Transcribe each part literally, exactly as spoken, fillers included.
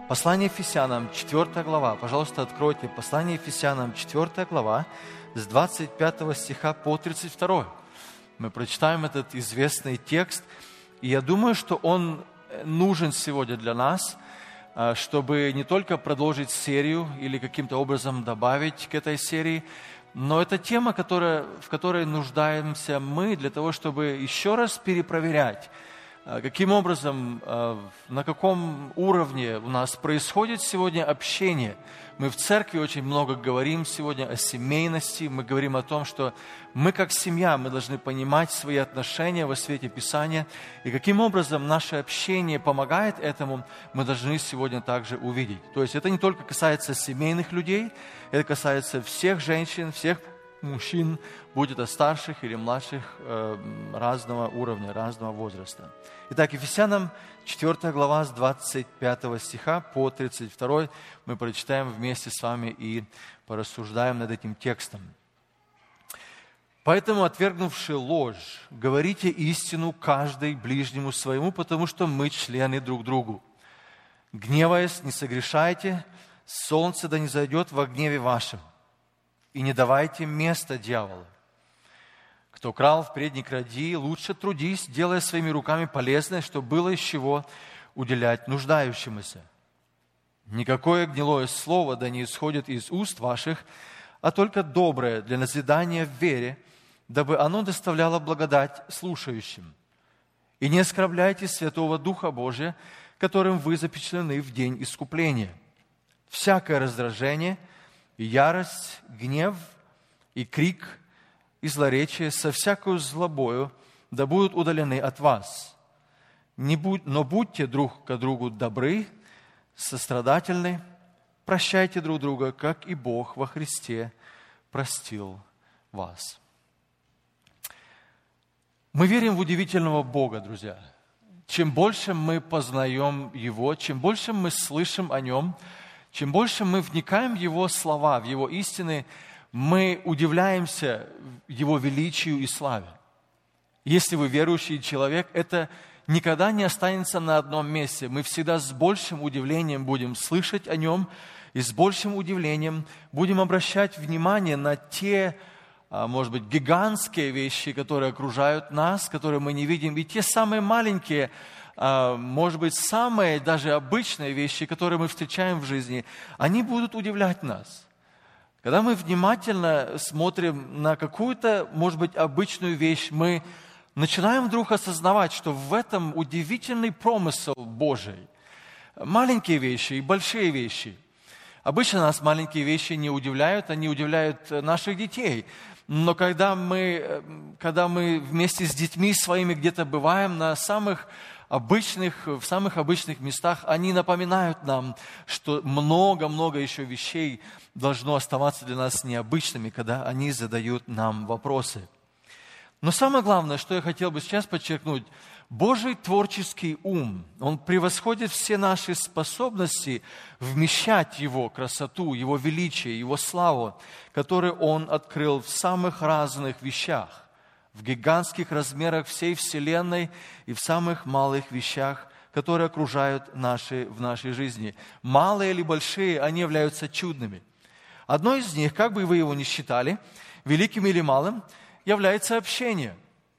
Послание Ефесянам, четвёртая глава. Пожалуйста, откройте Послание Ефесянам, четвёртая глава, с двадцать пятого стиха по тридцать второй. Мы прочитаем этот известный текст, и я думаю, что он нужен сегодня для нас, чтобы не только продолжить серию или каким-то образом добавить к этой серии, но это тема, которая, в которой нуждаемся мы для того, чтобы еще раз перепроверять, каким образом, на каком уровне у нас происходит сегодня общение. Мы в церкви очень много говорим сегодня о семейности, мы говорим о том, что мы как семья, мы должны понимать свои отношения во свете Писания, и каким образом наше общение помогает этому, мы должны сегодня также увидеть. То есть это не только касается семейных людей, это касается всех женщин, всех мужчин, будь это старших или младших, разного уровня, разного возраста. Итак, Ефесянам четвёртая глава с двадцать пятого стиха по тридцать второй мы прочитаем вместе с вами и порассуждаем над этим текстом. «Поэтому, отвергнувши ложь, говорите истину каждый ближнему своему, потому что мы члены друг другу. Гневаясь, не согрешайте, солнце да не зайдет во гневе вашем, и не давайте места дьяволу. Кто крал, впредь не кради, лучше трудись, делая своими руками полезное, чтобы было из чего уделять нуждающемуся. Никакое гнилое слово да не исходит из уст ваших, а только доброе для назидания в вере, дабы оно доставляло благодать слушающим. И не оскорбляйте Святого Духа Божия, которым вы запечатлены в день искупления. Всякое раздражение и ярость, гнев и крик и злоречие со всякою злобою да будут удалены от вас. Не будь, но будьте друг к другу добры, сострадательны, прощайте друг друга, как и Бог во Христе простил вас». Мы верим в удивительного Бога, друзья. Чем больше мы познаем Его, чем больше мы слышим о Нем, чем больше мы вникаем в Его слова, в Его истины, мы удивляемся Его величию и славе. Если вы верующий человек, это никогда не останется на одном месте. Мы всегда с большим удивлением будем слышать о Нем и с большим удивлением будем обращать внимание на те, может быть, гигантские вещи, которые окружают нас, которые мы не видим, и те самые маленькие, может быть, самые даже обычные вещи, которые мы встречаем в жизни, они будут удивлять нас. Когда мы внимательно смотрим на какую-то, может быть, обычную вещь, мы начинаем вдруг осознавать, что в этом удивительный промысел Божий. Маленькие вещи и большие вещи. Обычно нас маленькие вещи не удивляют, они удивляют наших детей. Но когда мы, когда мы вместе с детьми своими где-то бываем на самых обычных, в самых обычных местах, они напоминают нам, что много-много еще вещей должно оставаться для нас необычными, когда они задают нам вопросы. Но самое главное, что я хотел бы сейчас подчеркнуть, Божий творческий ум, он превосходит все наши способности вмещать Его красоту, Его величие, Его славу, которую Он открыл в самых разных вещах, в гигантских размерах всей Вселенной и в самых малых вещах, которые окружают наши, в нашей жизни. Малые или большие, они являются чудными. Одно из них, как бы вы его ни считали, великим или малым, является общение.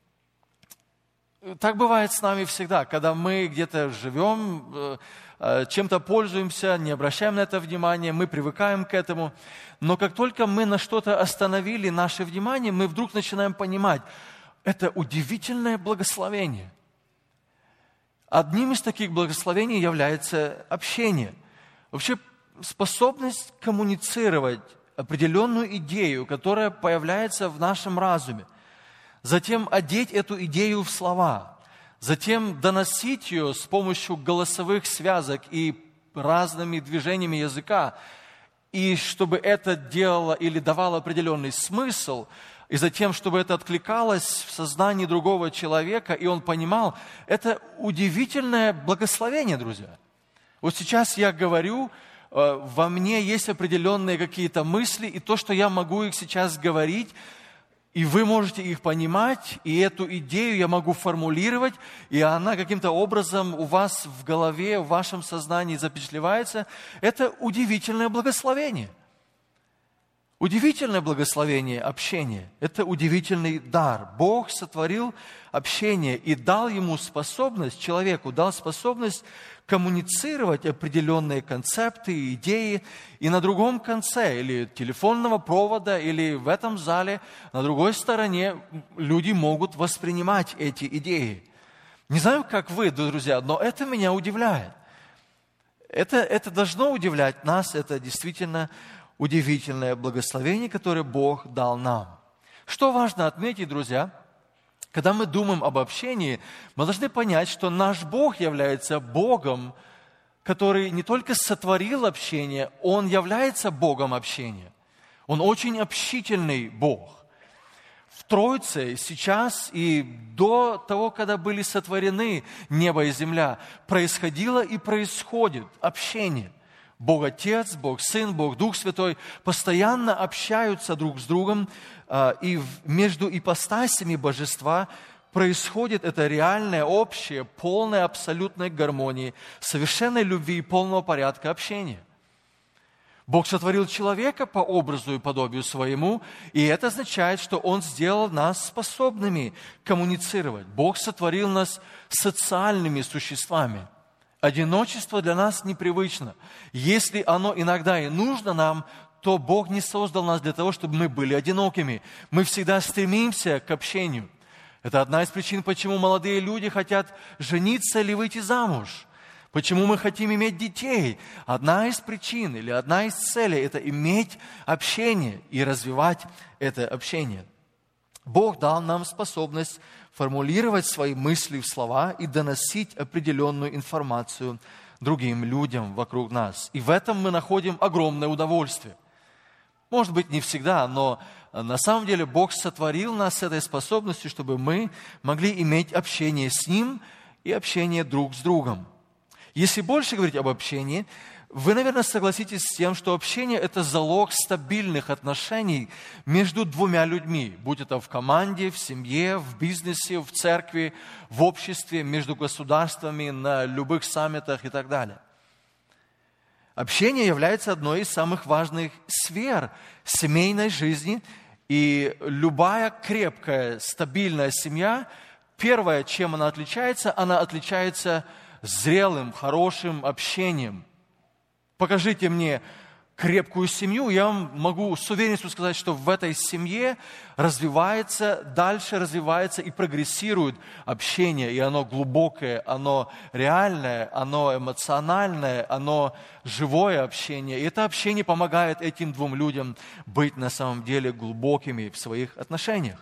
Так бывает с нами всегда, когда мы где-то живем, чем-то пользуемся, не обращаем на это внимания, мы привыкаем к этому. Но как только мы на что-то остановили наше внимание, мы вдруг начинаем понимать, это удивительное благословение. Одним из таких благословений является общение. Вообще способность коммуницировать определенную идею, которая появляется в нашем разуме. Затем одеть эту идею в слова. Затем доносить ее с помощью голосовых связок и разными движениями языка. И чтобы это делало или давало определенный смысл, и затем, чтобы это откликалось в сознании другого человека, и он понимал, это удивительное благословение, друзья. Вот сейчас я говорю, во мне есть определенные какие-то мысли, и то, что я могу их сейчас говорить, И вы можете их понимать, и эту идею я могу формулировать, и она каким-то образом у вас в голове, в вашем сознании запечатлевается. Это удивительное благословение. Удивительное благословение общения. Это удивительный дар. Бог сотворил общение и дал ему способность, человеку дал способность коммуницировать определенные концепты, идеи. И на другом конце, или телефонного провода, или в этом зале, на другой стороне люди могут воспринимать эти идеи. Не знаю, как вы, друзья, но это меня удивляет. Это, это должно удивлять нас, это действительно удивительное благословение, которое Бог дал нам. Что важно отметить, друзья, когда мы думаем об общении, мы должны понять, что наш Бог является Богом, который не только сотворил общение, Он является Богом общения. Он очень общительный Бог. В Троице сейчас и до того, когда были сотворены небо и земля, происходило и происходит общение. Бог Отец, Бог Сын, Бог Дух Святой постоянно общаются друг с другом, и между ипостасями Божества происходит это реальное, общее, полное, абсолютной гармонии, совершенной любви и полного порядка общения. Бог сотворил человека по образу и подобию своему, и это означает, что Он сделал нас способными коммуницировать. Бог сотворил нас социальными существами. Одиночество для нас непривычно. Если оно иногда и нужно нам, то Бог не создал нас для того, чтобы мы были одинокими. Мы всегда стремимся к общению. Это одна из причин, почему молодые люди хотят жениться или выйти замуж. Почему мы хотим иметь детей. Одна из причин или одна из целей – это иметь общение и развивать это общение. Бог дал нам способность формулировать свои мысли в слова и доносить определенную информацию другим людям вокруг нас. И в этом мы находим огромное удовольствие. Может быть, не всегда, но на самом деле Бог сотворил нас с этой способностью, чтобы мы могли иметь общение с Ним и общение друг с другом. Если больше говорить об общении, вы, наверное, согласитесь с тем, что общение – это залог стабильных отношений между двумя людьми, будь это в команде, в семье, в бизнесе, в церкви, в обществе, между государствами, на любых саммитах и так далее. Общение является одной из самых важных сфер семейной жизни, и любая крепкая, стабильная семья, первое, чем она отличается, она отличается зрелым, хорошим общением. Покажите мне крепкую семью, я вам могу с уверенностью сказать, что в этой семье развивается, дальше развивается и прогрессирует общение, и оно глубокое, оно реальное, оно эмоциональное, оно живое общение. И это общение помогает этим двум людям быть на самом деле глубокими в своих отношениях.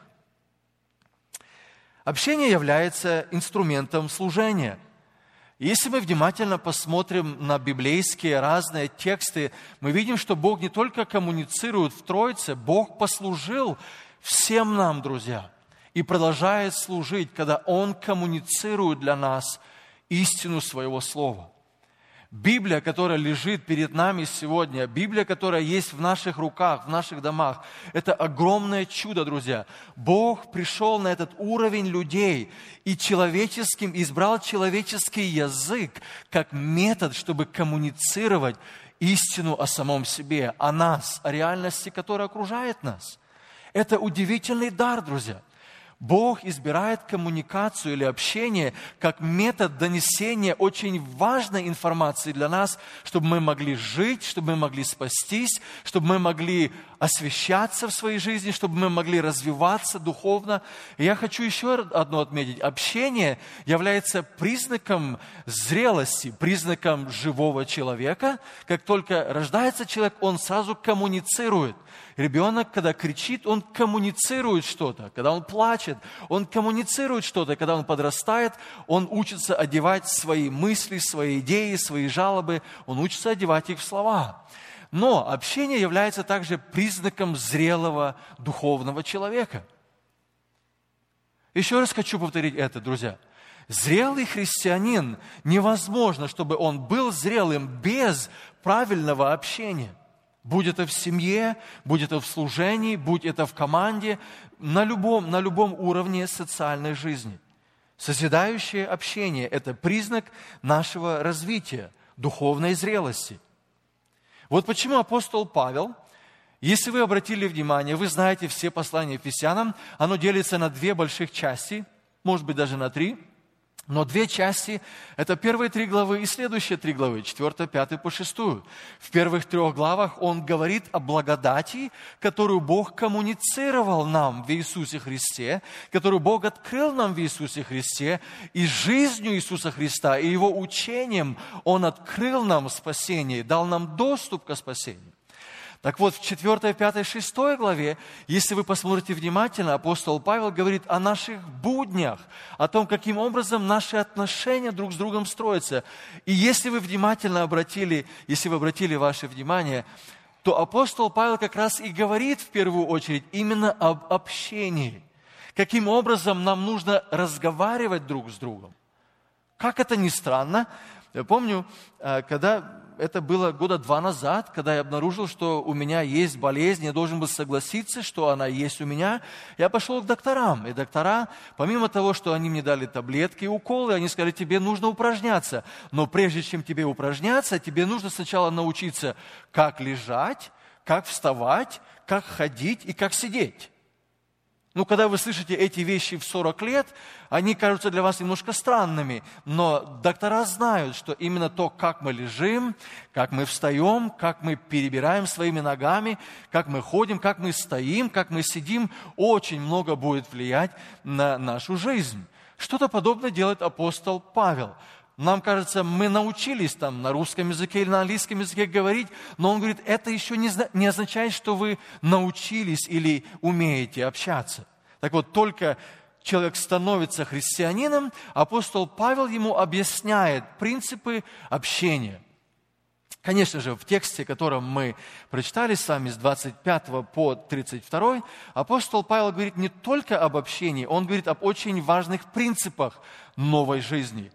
Общение является инструментом служения. Если мы внимательно посмотрим на библейские разные тексты, мы видим, что Бог не только коммуницирует в Троице, Бог послужил всем нам, друзья, и продолжает служить, когда Он коммуницирует для нас истину Своего Слова. Библия, которая лежит перед нами сегодня, Библия, которая есть в наших руках, в наших домах, это огромное чудо, друзья. Бог пришел на этот уровень людей и человеческим, избрал человеческий язык как метод, чтобы коммуницировать истину о самом себе, о нас, о реальности, которая окружает нас. Это удивительный дар, друзья. Бог избирает коммуникацию или общение как метод донесения очень важной информации для нас, чтобы мы могли жить, чтобы мы могли спастись, чтобы мы могли освящаться в своей жизни, чтобы мы могли развиваться духовно. И я хочу еще одно отметить. Общение является признаком зрелости, признаком живого человека. Как только рождается человек, он сразу коммуницирует. Ребенок, когда кричит, он коммуницирует что-то. Когда он плачет, он коммуницирует что-то. Когда он подрастает, он учится одевать свои мысли, свои идеи, свои жалобы. Он учится одевать их в слова. Но общение является также признаком зрелого духовного человека. Еще раз хочу повторить это, друзья. Зрелый христианин, невозможно, чтобы он был зрелым без правильного общения. Будь это в семье, будь это в служении, будь это в команде, на любом, на любом уровне социальной жизни. Созидающее общение – это признак нашего развития, духовной зрелости. Вот почему апостол Павел, если вы обратили внимание, вы знаете все послания Ефесянам, оно делится на две больших части, может быть, даже на три, но две части – это первые три главы и следующие три главы, четвертая, пятая по шестую. В первых трех главах он говорит о благодати, которую Бог коммуницировал нам в Иисусе Христе, которую Бог открыл нам в Иисусе Христе, и жизнью Иисуса Христа, и Его учением Он открыл нам спасение, дал нам доступ к спасению. Так вот, в четвёртой, пятой, шестой главе, если вы посмотрите внимательно, апостол Павел говорит о наших буднях, о том, каким образом наши отношения друг с другом строятся. И если вы внимательно обратили, если вы обратили ваше внимание, то апостол Павел как раз и говорит в первую очередь именно об общении. Каким образом нам нужно разговаривать друг с другом. Как это ни странно, я помню, когда... Это было года два назад, когда я обнаружил, что у меня есть болезнь, я должен был согласиться, что она есть у меня. Я пошел к докторам, и доктора, помимо того, что они мне дали таблетки и уколы, они сказали, тебе нужно упражняться. Но прежде чем тебе упражняться, тебе нужно сначала научиться, как лежать, как вставать, как ходить и как сидеть. Ну, когда вы слышите эти вещи в сорок лет, они кажутся для вас немножко странными, но доктора знают, что именно то, как мы лежим, как мы встаем, как мы перебираем своими ногами, как мы ходим, как мы стоим, как мы сидим, очень много будет влиять на нашу жизнь. Что-то подобное делает апостол Павел. Нам кажется, мы научились там на русском языке или на английском языке говорить, но он говорит, это еще не, не означает, что вы научились или умеете общаться. Так вот, только человек становится христианином, апостол Павел ему объясняет принципы общения. Конечно же, в тексте, котором мы прочитали с вами с двадцать пятого по тридцать второй, апостол Павел говорит не только об общении, он говорит об очень важных принципах новой жизни.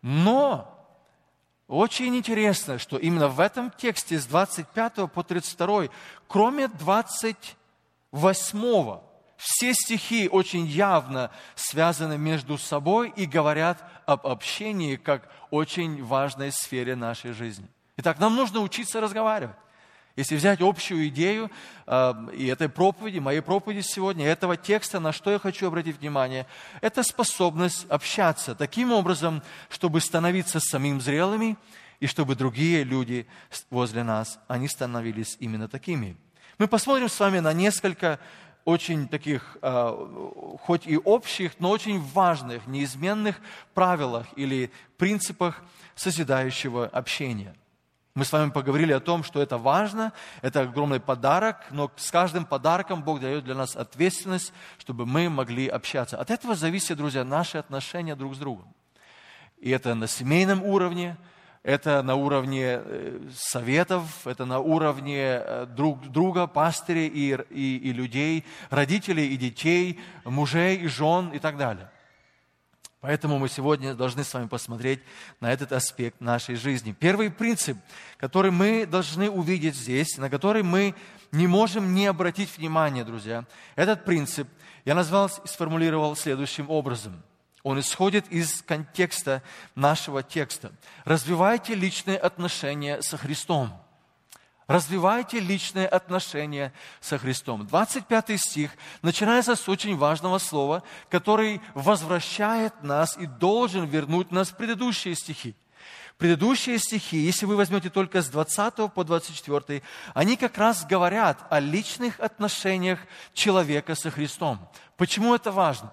Но очень интересно, что именно в этом тексте с двадцать пятого по тридцать второй, кроме двадцать восьмого, все стихи очень явно связаны между собой и говорят об общении как очень важной сфере нашей жизни. Итак, нам нужно учиться разговаривать. Если взять общую идею э, и этой проповеди, моей проповеди сегодня, этого текста, на что я хочу обратить внимание, это способность общаться таким образом, чтобы становиться самим зрелыми, и чтобы другие люди возле нас, они становились именно такими. Мы посмотрим с вами на несколько очень таких, э, хоть и общих, но очень важных, неизменных правилах или принципах созидающего общения. Мы с вами поговорили о том, что это важно, это огромный подарок, но с каждым подарком Бог дает для нас ответственность, чтобы мы могли общаться. От этого зависит, друзья, наши отношения друг с другом. И это на семейном уровне, это на уровне советов, это на уровне друг друга, пастырей и, и, и людей, родителей и детей, мужей и жен и так далее. Поэтому мы сегодня должны с вами посмотреть на этот аспект нашей жизни. Первый принцип, который мы должны увидеть здесь, на который мы не можем не обратить внимание, друзья, этот принцип я назвал и сформулировал следующим образом. Он исходит из контекста нашего текста. Развивайте личные отношения со Христом. Развивайте личные отношения со Христом. двадцать пятый стих начинается с очень важного слова, который возвращает нас и должен вернуть нас в предыдущие стихи. Предыдущие стихи, если вы возьмете только с двадцатого по двадцать четвёртый, они как раз говорят о личных отношениях человека со Христом. Почему это важно?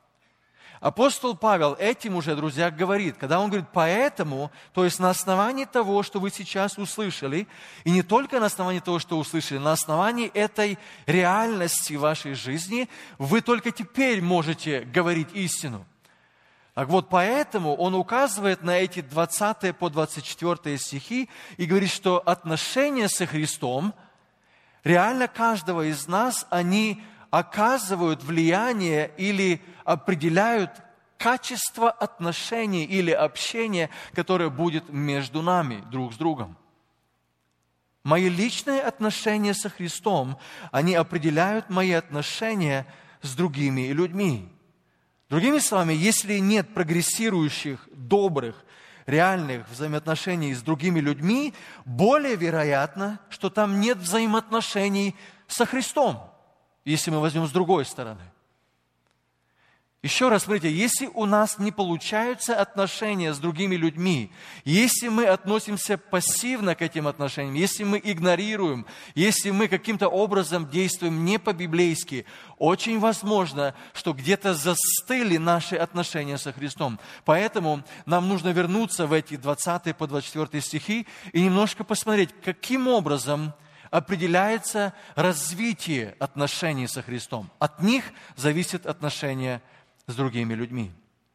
Апостол Павел этим уже, друзья, говорит, когда он говорит «поэтому», то есть на основании того, что вы сейчас услышали, и не только на основании того, что услышали, на основании этой реальности вашей жизни, вы только теперь можете говорить истину. Так вот, поэтому он указывает на эти двадцатые по двадцать четвёртые стихи и говорит, что отношения со Христом, реально каждого из нас, они оказывают влияние или определяют качество отношений или общения, которое будет между нами друг с другом. Мои личные отношения со Христом, они определяют мои отношения с другими людьми. Другими словами, если нет прогрессирующих, добрых, реальных взаимоотношений с другими людьми, более вероятно, что там нет взаимоотношений со Христом, если мы возьмем с другой стороны. Еще раз, смотрите, если у нас не получаются отношения с другими людьми, если мы относимся пассивно к этим отношениям, если мы игнорируем, если мы каким-то образом действуем не по-библейски, очень возможно, что где-то застыли наши отношения со Христом. Поэтому нам нужно вернуться в эти двадцатый по двадцать четвёртый стихи и немножко посмотреть, каким образом определяется развитие отношений со Христом. От них зависит отношение с другими людьми.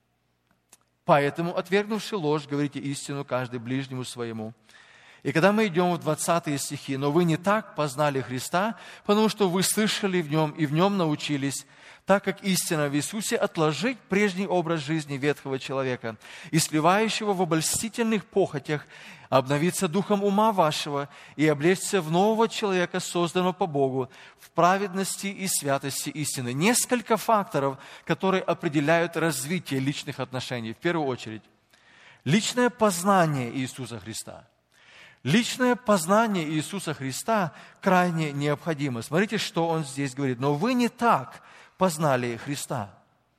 Поэтому, отвергнувши ложь, говорите истину каждый ближнему своему. И когда мы идем в двадцатые стихи, но вы не так познали Христа, потому что вы слышали в Нем и в Нем научились, так как истина в Иисусе, отложить прежний образ жизни ветхого человека и сливающего в обольстительных похотях, обновиться духом ума вашего и облечься в нового человека, созданного по Богу, в праведности и святости истины. Несколько факторов, которые определяют развитие личных отношений. В первую очередь, личное познание Иисуса Христа. Личное познание Иисуса Христа крайне необходимо. Смотрите, что Он здесь говорит. Но вы не так познали Христа.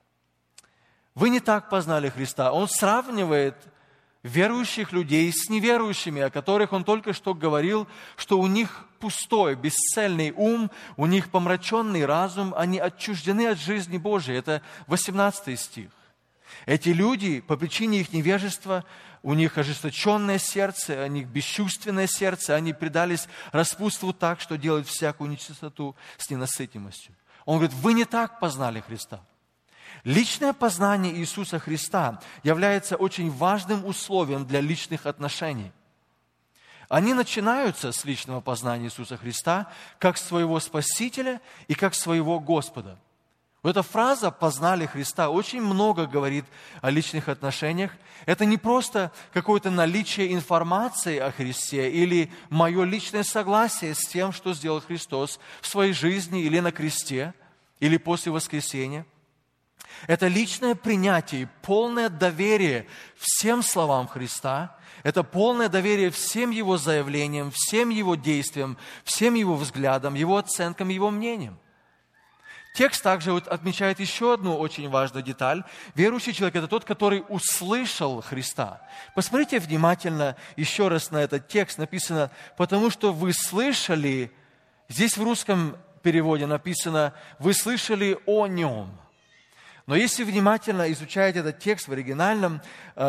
Вы не так познали Христа. Он сравнивает верующих людей с неверующими, о которых Он только что говорил, что у них пустой, бесцельный ум, у них помраченный разум, они отчуждены от жизни Божией. Это восемнадцатый стих. Эти люди, по причине их невежества, у них ожесточенное сердце, у них бесчувственное сердце, они предались распутству так, что делают всякую нечистоту с ненасытимостью. Он говорит, вы не так познали Христа. Личное познание Иисуса Христа является очень важным условием для личных отношений. Они начинаются с личного познания Иисуса Христа как своего Спасителя и как своего Господа. Вот эта фраза «познали Христа» очень много говорит о личных отношениях. Это не просто какое-то наличие информации о Христе или мое личное согласие с тем, что сделал Христос в своей жизни или на кресте, или после воскресения. Это личное принятие, полное доверие всем словам Христа, это полное доверие всем Его заявлениям, всем Его действиям, всем Его взглядам, Его оценкам, Его мнениям. Текст также вот отмечает еще одну очень важную деталь. Верующий человек – это тот, который услышал Христа. Посмотрите внимательно еще раз на этот текст. Написано, потому что вы слышали, здесь в русском переводе написано, вы слышали о Нем. Но если внимательно изучаете этот текст в оригинальном,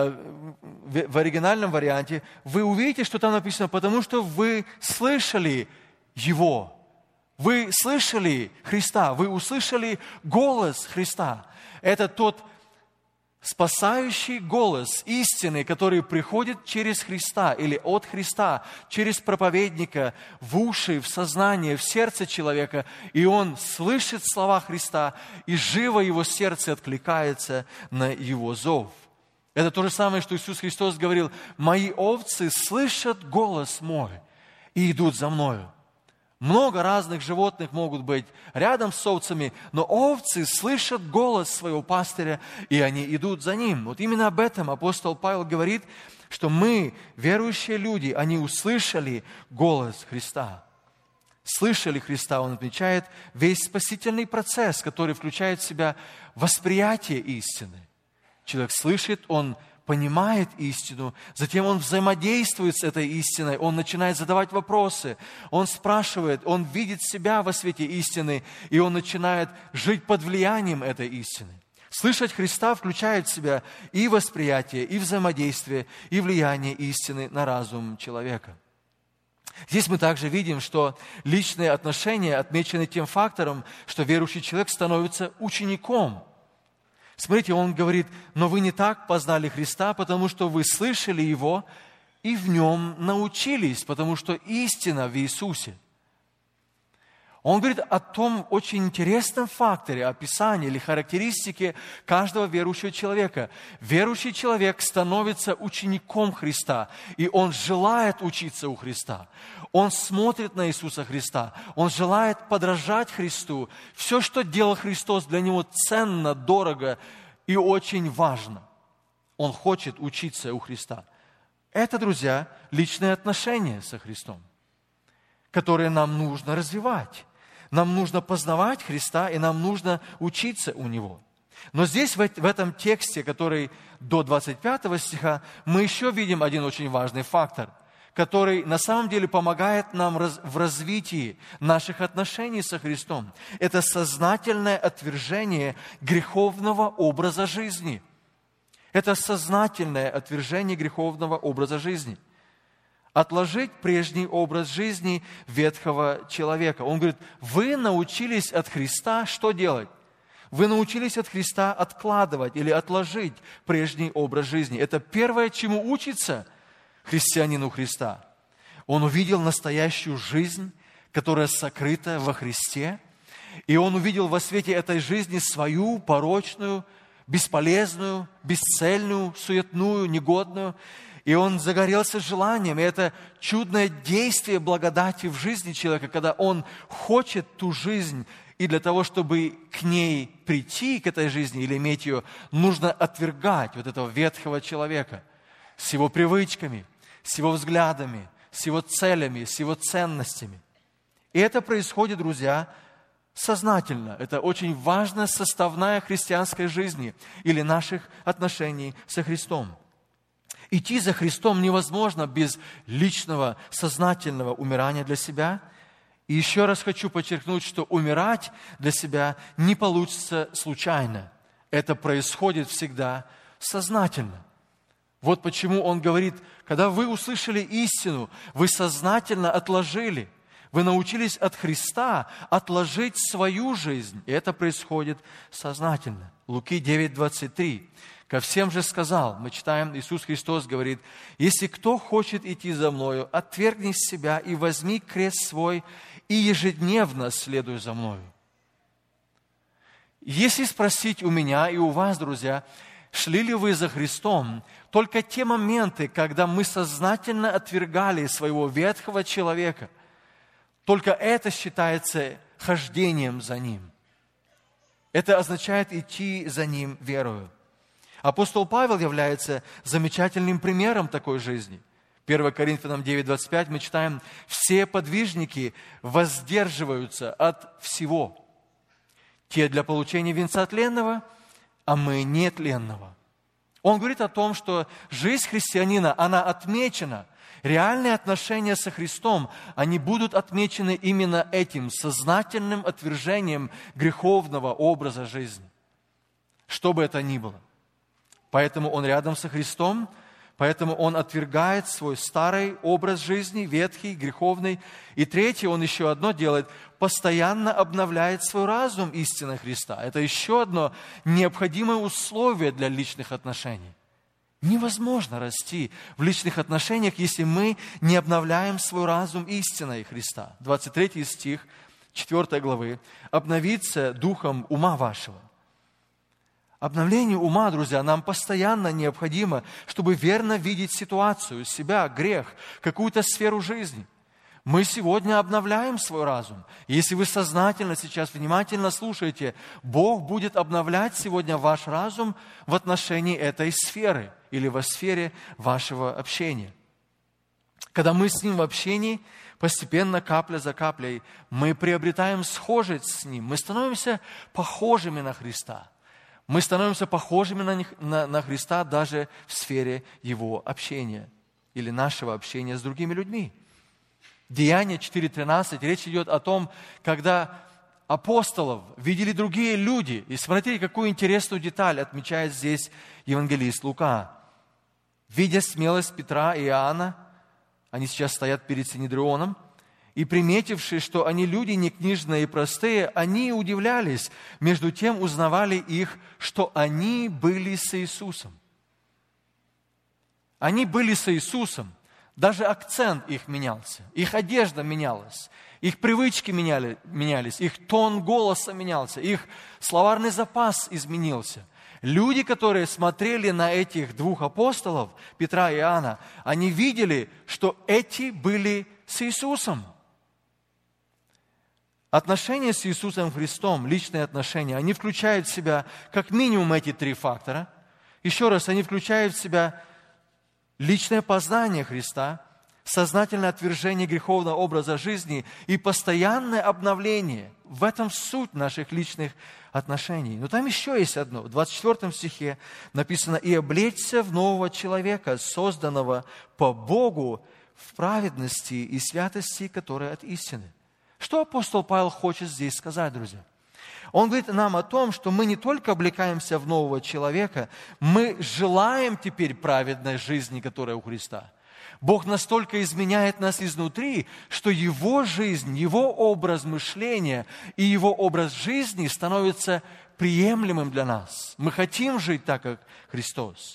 в оригинальном варианте, вы увидите, что там написано, потому что вы слышали Его. Вы слышали Христа, вы услышали голос Христа. Это тот спасающий голос истины, который приходит через Христа или от Христа, через проповедника в уши, в сознание, в сердце человека. И он слышит слова Христа, и живо его сердце откликается на его зов. Это то же самое, что Иисус Христос говорил: «Мои овцы слышат голос мой и идут за мною». Много разных животных могут быть рядом с овцами, но овцы слышат голос своего пастыря, и они идут за ним. Вот именно об этом апостол Павел говорит, что мы, верующие люди, они услышали голос Христа. Слышали Христа, он отмечает весь спасительный процесс, который включает в себя восприятие истины. Человек слышит, он понимает истину, затем он взаимодействует с этой истиной, он начинает задавать вопросы, он спрашивает, он видит себя во свете истины, и он начинает жить под влиянием этой истины. Слышать Христа включает в себя и восприятие, и взаимодействие, и влияние истины на разум человека. Здесь мы также видим, что личные отношения отмечены тем фактором, что верующий человек становится учеником. Смотрите, он говорит, но вы не так познали Христа, потому что вы слышали Его и в Нем научились, потому что истина в Иисусе. Он говорит о том очень интересном факторе, описании или характеристике каждого верующего человека. Верующий человек становится учеником Христа, и он желает учиться у Христа. Он смотрит на Иисуса Христа, он желает подражать Христу. Все, что делал Христос, для него ценно, дорого и очень важно. Он хочет учиться у Христа. Это, друзья, личные отношения со Христом, которые нам нужно развивать. Нам нужно познавать Христа, и нам нужно учиться у Него. Но здесь, в этом тексте, который до двадцать пятого стиха, мы еще видим один очень важный фактор, который на самом деле помогает нам в развитии наших отношений со Христом. Это сознательное отвержение греховного образа жизни. Это сознательное отвержение греховного образа жизни. Отложить прежний образ жизни ветхого человека. Он говорит, вы научились от Христа что делать? Вы научились от Христа откладывать или отложить прежний образ жизни. Это первое, чему учится христианин у Христа. Он увидел настоящую жизнь, которая сокрыта во Христе, и он увидел во свете этой жизни свою порочную, бесполезную, бесцельную, суетную, негодную. И он загорелся желанием. И это чудное действие благодати в жизни человека, когда он хочет ту жизнь, и для того, чтобы к ней прийти, к этой жизни, или иметь ее, нужно отвергать вот этого ветхого человека с его привычками, с его взглядами, с его целями, с его ценностями. И это происходит, друзья, сознательно. Это очень важная составная христианской жизни или наших отношений со Христом. Идти за Христом невозможно без личного, сознательного умирания для себя. И еще раз хочу подчеркнуть, что умирать для себя не получится случайно. Это происходит всегда сознательно. Вот почему он говорит, когда вы услышали истину, вы сознательно отложили, вы научились от Христа отложить свою жизнь. И это происходит сознательно. Луки девять двадцать три. Ко всем же сказал, мы читаем, Иисус Христос говорит, если кто хочет идти за Мною, отвергни себя и возьми крест свой, и ежедневно следуй за Мною. Если спросить у меня и у вас, друзья, шли ли вы за Христом, только те моменты, когда мы сознательно отвергали своего ветхого человека, только это считается хождением за Ним. Это означает идти за Ним верою. Апостол Павел является замечательным примером такой жизни. первое Коринфянам девять двадцать пять мы читаем, «Все подвижники воздерживаются от всего. Те для получения венца тленного, а мы нетленного». Он говорит о том, что жизнь христианина, она отмечена. Реальные отношения со Христом, они будут отмечены именно этим сознательным отвержением греховного образа жизни. Что бы это ни было. Поэтому он рядом со Христом, поэтому он отвергает свой старый образ жизни, ветхий, греховный. И третье, он еще одно делает, постоянно обновляет свой разум истиной Христа. Это еще одно необходимое условие для личных отношений. Невозможно расти в личных отношениях, если мы не обновляем свой разум истиной Христа. двадцать третий стих четвёртой главы. «Обновиться духом ума вашего». Обновление ума, друзья, нам постоянно необходимо, чтобы верно видеть ситуацию, себя, грех, какую-то сферу жизни. Мы сегодня обновляем свой разум. Если вы сознательно сейчас внимательно слушаете, Бог будет обновлять сегодня ваш разум в отношении этой сферы или во сфере вашего общения. Когда мы с Ним в общении, постепенно, капля за каплей, мы приобретаем схожесть с Ним, мы становимся похожими на Христа. Мы становимся похожими на, них, на, на Христа даже в сфере Его общения или нашего общения с другими людьми. Деяния четыре тринадцать, речь идет о том, когда апостолов видели другие люди. И смотрите, какую интересную деталь отмечает здесь евангелист Лука. Видя смелость Петра и Иоанна, они сейчас стоят перед Синедрионом, и приметившие, что они люди не книжные и простые, они удивлялись, между тем узнавали их, что они были с Иисусом. Они были с Иисусом. Даже акцент их менялся, их одежда менялась, их привычки меняли, менялись, их тон голоса менялся, их словарный запас изменился. Люди, которые смотрели на этих двух апостолов, Петра и Иоанна, они видели, что эти были с Иисусом. Отношения с Иисусом Христом, личные отношения, они включают в себя как минимум эти три фактора. Еще раз, они включают в себя личное познание Христа, сознательное отвержение греховного образа жизни и постоянное обновление. В этом суть наших личных отношений. Но там еще есть одно. В двадцать четвёртом стихе написано: «И облечься в нового человека, созданного по Богу в праведности и святости, которая от истины». Что апостол Павел хочет здесь сказать, друзья? Он говорит нам о том, что мы не только облекаемся в нового человека, мы желаем теперь праведной жизни, которая у Христа. Бог настолько изменяет нас изнутри, что Его жизнь, Его образ мышления и Его образ жизни становится приемлемым для нас. Мы хотим жить так, как Христос.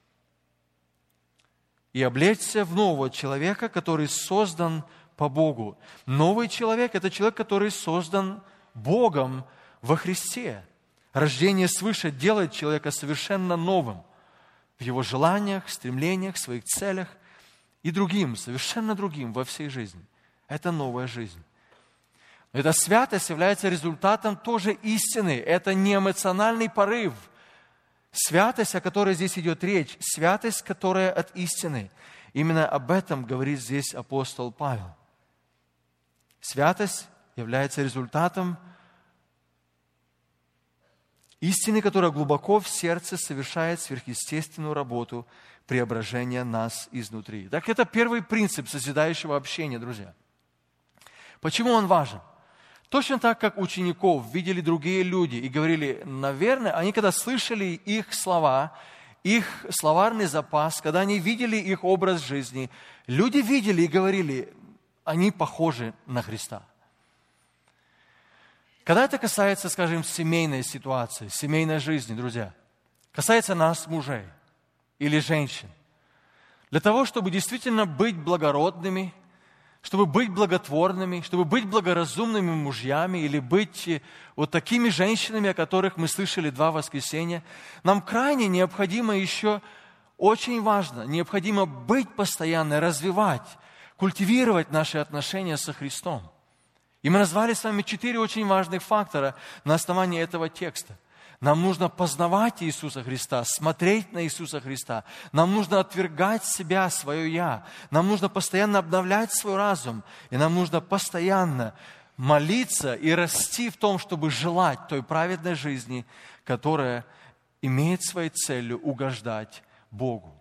И облечься в нового человека, который создан по Богу. Новый человек – это человек, который создан Богом во Христе. Рождение свыше делает человека совершенно новым в его желаниях, стремлениях, своих целях и другим, совершенно другим во всей жизни. Это новая жизнь. Эта святость является результатом тоже истины. Это не эмоциональный порыв. Святость, о которой здесь идет речь, святость, которая от истины. Именно об этом говорит здесь апостол Павел. Святость является результатом истины, которая глубоко в сердце совершает сверхъестественную работу преображения нас изнутри. Так это первый принцип созидающего общения, друзья. Почему он важен? Точно так, как учеников видели другие люди и говорили, наверное, они когда слышали их слова, их словарный запас, когда они видели их образ жизни, люди видели и говорили, они похожи на Христа. Когда это касается, скажем, семейной ситуации, семейной жизни, друзья, касается нас, мужей или женщин, для того, чтобы действительно быть благородными, чтобы быть благотворными, чтобы быть благоразумными мужьями или быть вот такими женщинами, о которых мы слышали два воскресенья, нам крайне необходимо еще, очень важно, необходимо быть постоянно, развивать, культивировать наши отношения со Христом. И мы назвали с вами четыре очень важных фактора на основании этого текста. Нам нужно познавать Иисуса Христа, смотреть на Иисуса Христа. Нам нужно отвергать себя, свое «я». Нам нужно постоянно обновлять свой разум. И нам нужно постоянно молиться и расти в том, чтобы желать той праведной жизни, которая имеет своей целью угождать Богу.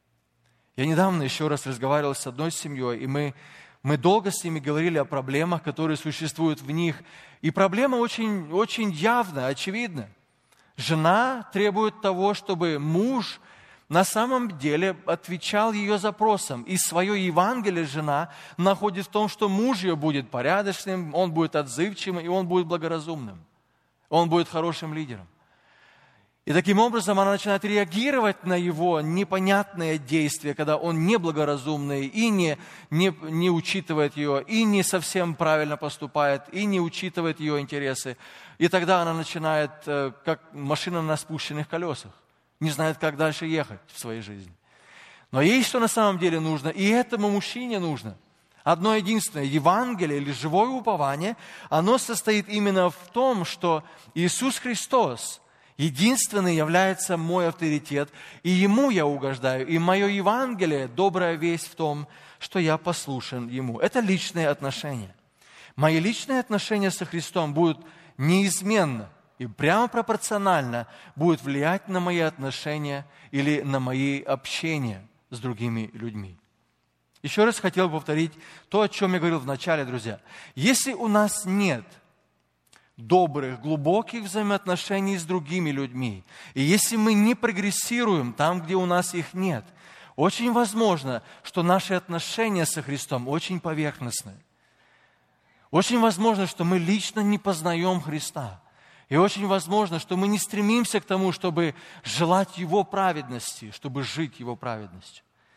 Я недавно еще раз разговаривал с одной семьей, и мы... Мы долго с ними говорили о проблемах, которые существуют в них. И проблема очень, очень явна, очевидна. Жена требует того, чтобы муж на самом деле отвечал ее запросам. И свое Евангелие жена находит в том, что муж ее будет порядочным, он будет отзывчивым, и он будет благоразумным. Он будет хорошим лидером. И таким образом она начинает реагировать на его непонятные действия, когда он неблагоразумный и не, не, не учитывает ее, и не совсем правильно поступает, и не учитывает ее интересы. И тогда она начинает, как машина на спущенных колесах, не знает, как дальше ехать в своей жизни. Но ей что на самом деле нужно, и этому мужчине нужно. Одно единственное, Евангелие или живое упование, оно состоит именно в том, что Иисус Христос единственный является мой авторитет, и Ему я угождаю. И мое Евангелие, добрая весть в том, что я послушен Ему. Это личные отношения. Мои личные отношения со Христом будут неизменно и прямо пропорционально будут влиять на мои отношения или на мои общения с другими людьми. Еще раз хотел бы повторить то, о чем я говорил в начале, друзья. Если у нас нет добрых, глубоких взаимоотношений с другими людьми. И если мы не прогрессируем там, где у нас их нет, очень возможно, что наши отношения со Христом очень поверхностные. Очень возможно, что мы лично не познаем Христа. И очень возможно, что мы не стремимся к тому, чтобы желать Его праведности, чтобы жить Его праведностью.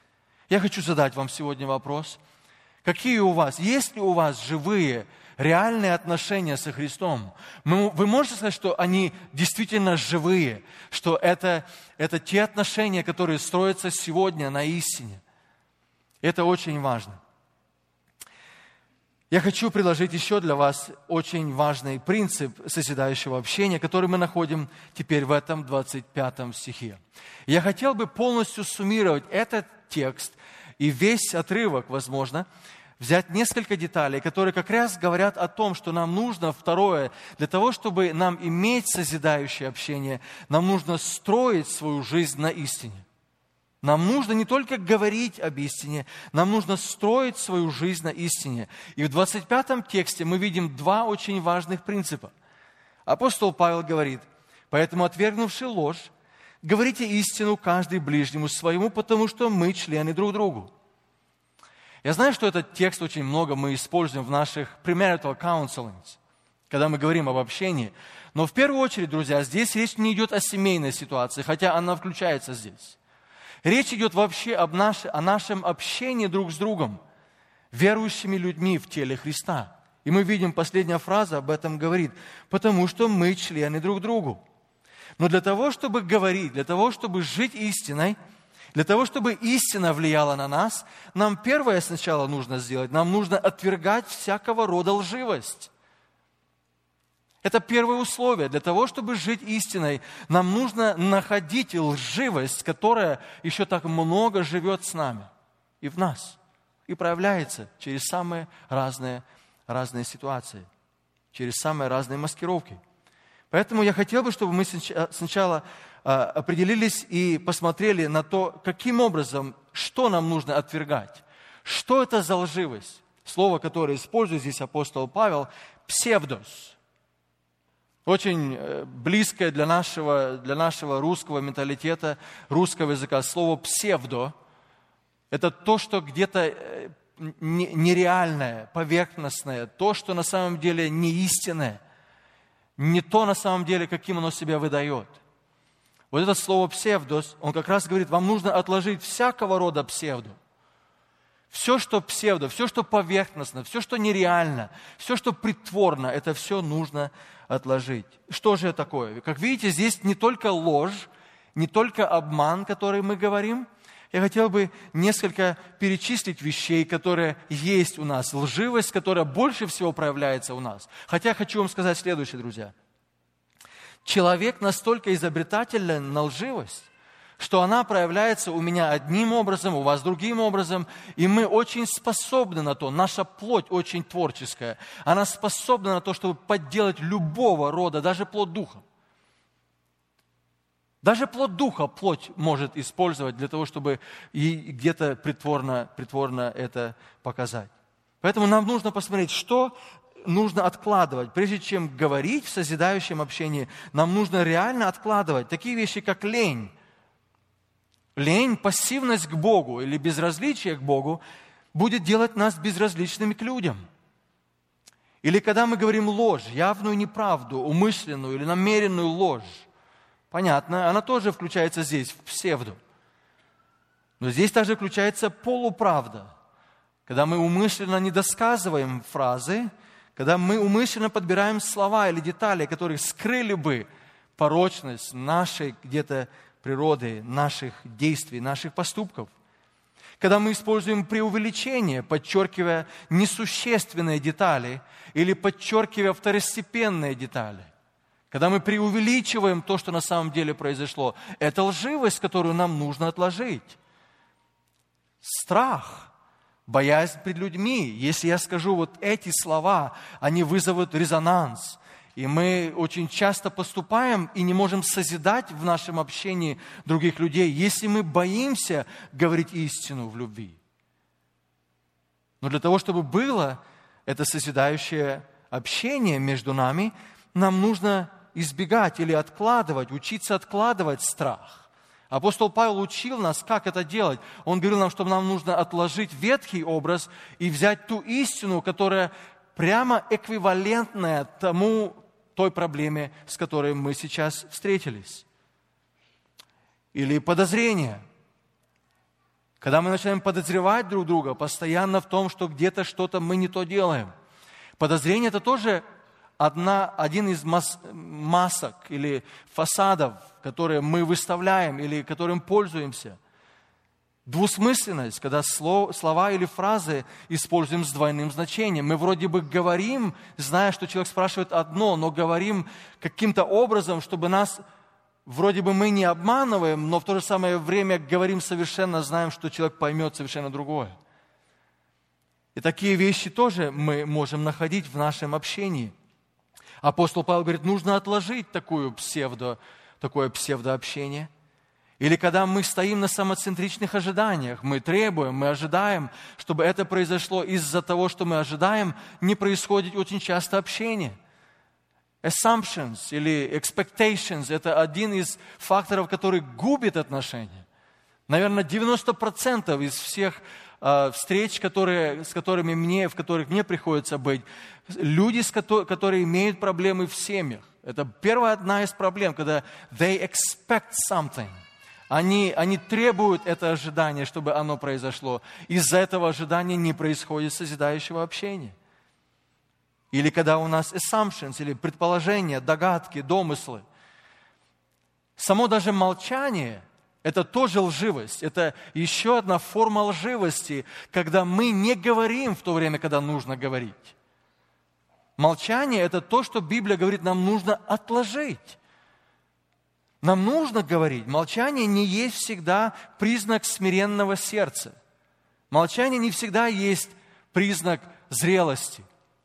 Я хочу задать вам сегодня вопрос. Какие у вас, есть ли у вас живые, реальные отношения со Христом? Вы можете сказать, что они действительно живые, что это, это те отношения, которые строятся сегодня на истине. Это очень важно. Я хочу предложить еще для вас очень важный принцип созидающего общения, который мы находим теперь в этом двадцать пятом стихе. Я хотел бы полностью суммировать этот текст и весь отрывок, возможно, взять несколько деталей, которые как раз говорят о том, что нам нужно, второе, для того, чтобы нам иметь созидающее общение, нам нужно строить свою жизнь на истине. Нам нужно не только говорить об истине, нам нужно строить свою жизнь на истине. И в двадцать пятом тексте мы видим два очень важных принципа. Апостол Павел говорит: «Поэтому, отвергнувши ложь, говорите истину каждый ближнему своему, потому что мы члены друг другу». Я знаю, что этот текст очень много мы используем в наших premarital counselings, когда мы говорим об общении. Но в первую очередь, друзья, здесь речь не идет о семейной ситуации, хотя она включается здесь. Речь идет вообще об наш, о нашем общении друг с другом, верующими людьми в теле Христа. И мы видим, последняя фраза об этом говорит: «Потому что мы члены друг другу». Но для того, чтобы говорить, для того, чтобы жить истиной, для того, чтобы истина влияла на нас, нам первое сначала нужно сделать, нам нужно отвергать всякого рода лживость. Это первое условие. Для того, чтобы жить истиной, нам нужно находить лживость, которая еще так много живет с нами и в нас, и проявляется через самые разные, разные ситуации, через самые разные маскировки. Поэтому я хотел бы, чтобы мы сначала определились и посмотрели на то, каким образом, что нам нужно отвергать. Что это за лживость? Слово, которое использует здесь апостол Павел, псевдос. Очень близкое для нашего, для нашего русского менталитета, русского языка. Слово «псевдо» – это то, что где-то нереальное, поверхностное, то, что на самом деле не истинное, не то на самом деле, каким оно себя выдает. Вот это слово «псевдос», он как раз говорит, вам нужно отложить всякого рода псевдо. Все, что псевдо, все, что поверхностно, все, что нереально, все, что притворно, это все нужно отложить. Что же это такое? Как видите, здесь не только ложь, не только обман, который мы говорим. Я хотел бы несколько перечислить вещей, которые есть у нас. Лживость, которая больше всего проявляется у нас. Хотя хочу вам сказать следующее, друзья. Человек настолько изобретателен на лживость, что она проявляется у меня одним образом, у вас другим образом, и мы очень способны на то, наша плоть очень творческая, она способна на то, чтобы подделать любого рода, даже плод духа. Даже плод духа плоть может использовать для того, чтобы и где-то притворно, притворно это показать. Поэтому нам нужно посмотреть, что нужно откладывать. Прежде чем говорить в созидающем общении, нам нужно реально откладывать такие вещи, как лень. Лень, пассивность к Богу или безразличие к Богу будет делать нас безразличными к людям. Или когда мы говорим ложь, явную неправду, умышленную или намеренную ложь, понятно, она тоже включается здесь, в псевдо. Но здесь также включается полуправда, когда мы умышленно недосказываем фразы, когда мы умышленно подбираем слова или детали, которые скрыли бы порочность нашей где-то природы, наших действий, наших поступков. Когда мы используем преувеличение, подчеркивая несущественные детали или подчеркивая второстепенные детали. Когда мы преувеличиваем то, что на самом деле произошло, это лживость, которую нам нужно отложить. Страх, боязнь пред людьми. Если я скажу вот эти слова, они вызовут резонанс. И мы очень часто поступаем и не можем созидать в нашем общении других людей, если мы боимся говорить истину в любви. Но для того, чтобы было это созидающее общение между нами, нам нужно избегать или откладывать, учиться откладывать страх. Апостол Павел учил нас, как это делать. Он говорил нам, что нам нужно отложить ветхий образ и взять ту истину, которая прямо эквивалентная тому, той проблеме, с которой мы сейчас встретились. Или подозрение. Когда мы начинаем подозревать друг друга постоянно в том, что где-то что-то мы не то делаем. Подозрение – это тоже одна, один из мас, масок или фасадов, которые мы выставляем или которым пользуемся. Двусмысленность, когда слов, слова или фразы используем с двойным значением. Мы вроде бы говорим, зная, что человек спрашивает одно, но говорим каким-то образом, чтобы нас, вроде бы мы не обманываем, но в то же самое время говорим совершенно, знаем, что человек поймет совершенно другое. И такие вещи тоже мы можем находить в нашем общении. Апостол Павел говорит, нужно отложить такую псевдо, такое псевдообщение. Или когда мы стоим на самоцентричных ожиданиях, мы требуем, мы ожидаем, чтобы это произошло из-за того, что мы ожидаем, не происходит очень часто общение. Assumptions или expectations – это один из факторов, который губит отношения. Наверное, девяносто процентов из всех э, встреч, которые, с которыми мне, в которых мне приходится быть, люди, с ко- которые имеют проблемы в семьях. Это первая одна из проблем, когда they expect something. Они, они требуют это ожидание, чтобы оно произошло. Из-за этого ожидания не происходит созидающего общения. Или когда у нас assumptions, или предположения, догадки, домыслы. Само даже молчание – это тоже лживость. Это еще одна форма лживости, когда мы не говорим в то время, когда нужно говорить. Молчание – это то, что Библия говорит, нам нужно отложить. Нам нужно говорить. Молчание не есть всегда признак смиренного сердца. Молчание не всегда есть признак зрелости.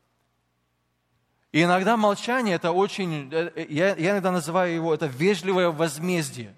И иногда молчание – это очень, я, я иногда называю его, это вежливое возмездие.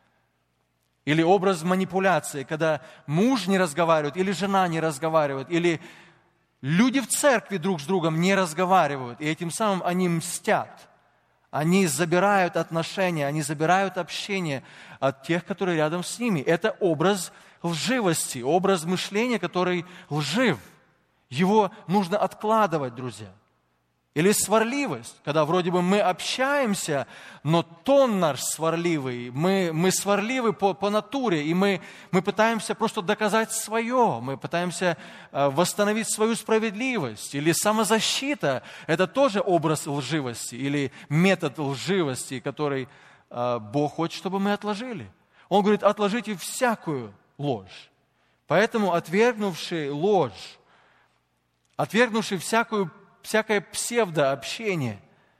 Или образ манипуляции, когда муж не разговаривает, или жена не разговаривает, или люди в церкви друг с другом не разговаривают, и этим самым они мстят. Они забирают отношения, они забирают общение от тех, которые рядом с ними. Это образ лживости, образ мышления, который лжив. Его нужно откладывать, друзья. Или сварливость, когда вроде бы мы общаемся, но тон наш сварливый, мы, мы сварливы по, по натуре, и мы, мы пытаемся просто доказать свое, мы пытаемся э, восстановить свою справедливость. Или самозащита – это тоже образ лживости, или метод лживости, который э, Бог хочет, чтобы мы отложили. Он говорит, отложите всякую ложь. Поэтому отвергнувший ложь, отвергнувший всякую всякое псевдообщение,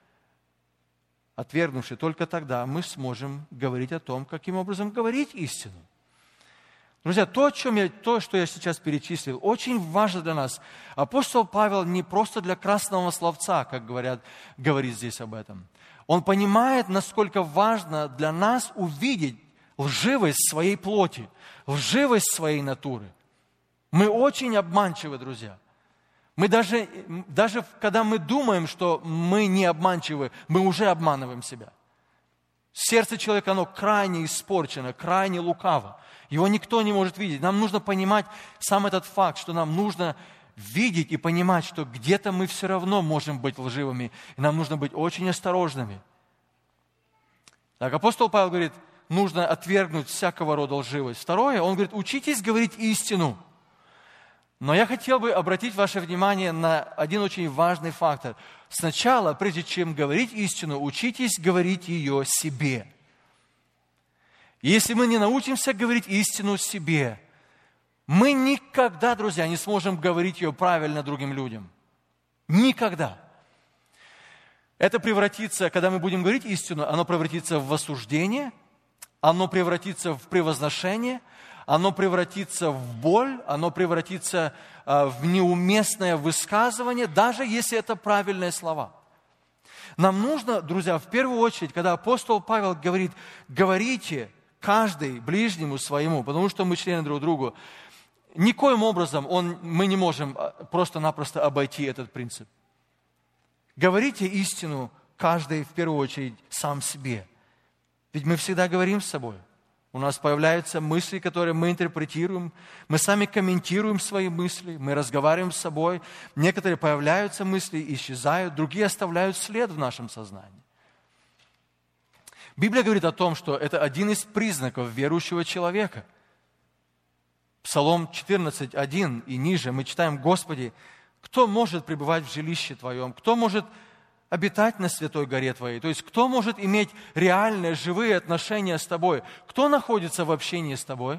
отвергнувши, только тогда мы сможем говорить о том, каким образом говорить истину. Друзья, то, о чем я, то, что я сейчас перечислил, очень важно для нас. Апостол Павел не просто для красного словца, как говорят, говорит здесь об этом. Он понимает, насколько важно для нас увидеть лживость своей плоти, лживость своей натуры. Мы очень обманчивы, друзья. Мы даже, даже когда мы думаем, что мы не обманчивы, мы уже обманываем себя. Сердце человека, оно крайне испорчено, крайне лукаво. Его никто не может видеть. Нам нужно понимать сам этот факт, что нам нужно видеть и понимать, что где-то мы все равно можем быть лживыми, и нам нужно быть очень осторожными. Так, апостол Павел говорит, нужно отвергнуть всякого рода лживость. Второе, он говорит, учитесь говорить истину. Но я хотел бы обратить ваше внимание на один очень важный фактор. Сначала, прежде чем говорить истину, учитесь говорить ее себе. Если мы не научимся говорить истину себе, мы никогда, друзья, не сможем говорить ее правильно другим людям. Никогда. Это превратится, когда мы будем говорить истину, оно превратится в осуждение, оно превратится в превозношение, оно превратится в боль, оно превратится э, в неуместное высказывание, даже если это правильные слова. Нам нужно, друзья, в первую очередь, когда апостол Павел говорит, говорите каждый ближнему своему, потому что мы члены друг другу, никоим образом он, мы не можем просто-напросто обойти этот принцип. Говорите истину каждый, в первую очередь, сам себе. Ведь мы всегда говорим с собой. У нас появляются мысли, которые мы интерпретируем. Мы сами комментируем свои мысли, мы разговариваем с собой. Некоторые появляются мысли, исчезают, другие оставляют след в нашем сознании. Библия говорит о том, что это один из признаков верующего человека. Псалом четырнадцать, один и ниже мы читаем: «Господи, кто может пребывать в жилище Твоем? Кто может обитать на святой горе Твоей?» То есть, кто может иметь реальные, живые отношения с Тобой? Кто находится в общении с Тобой?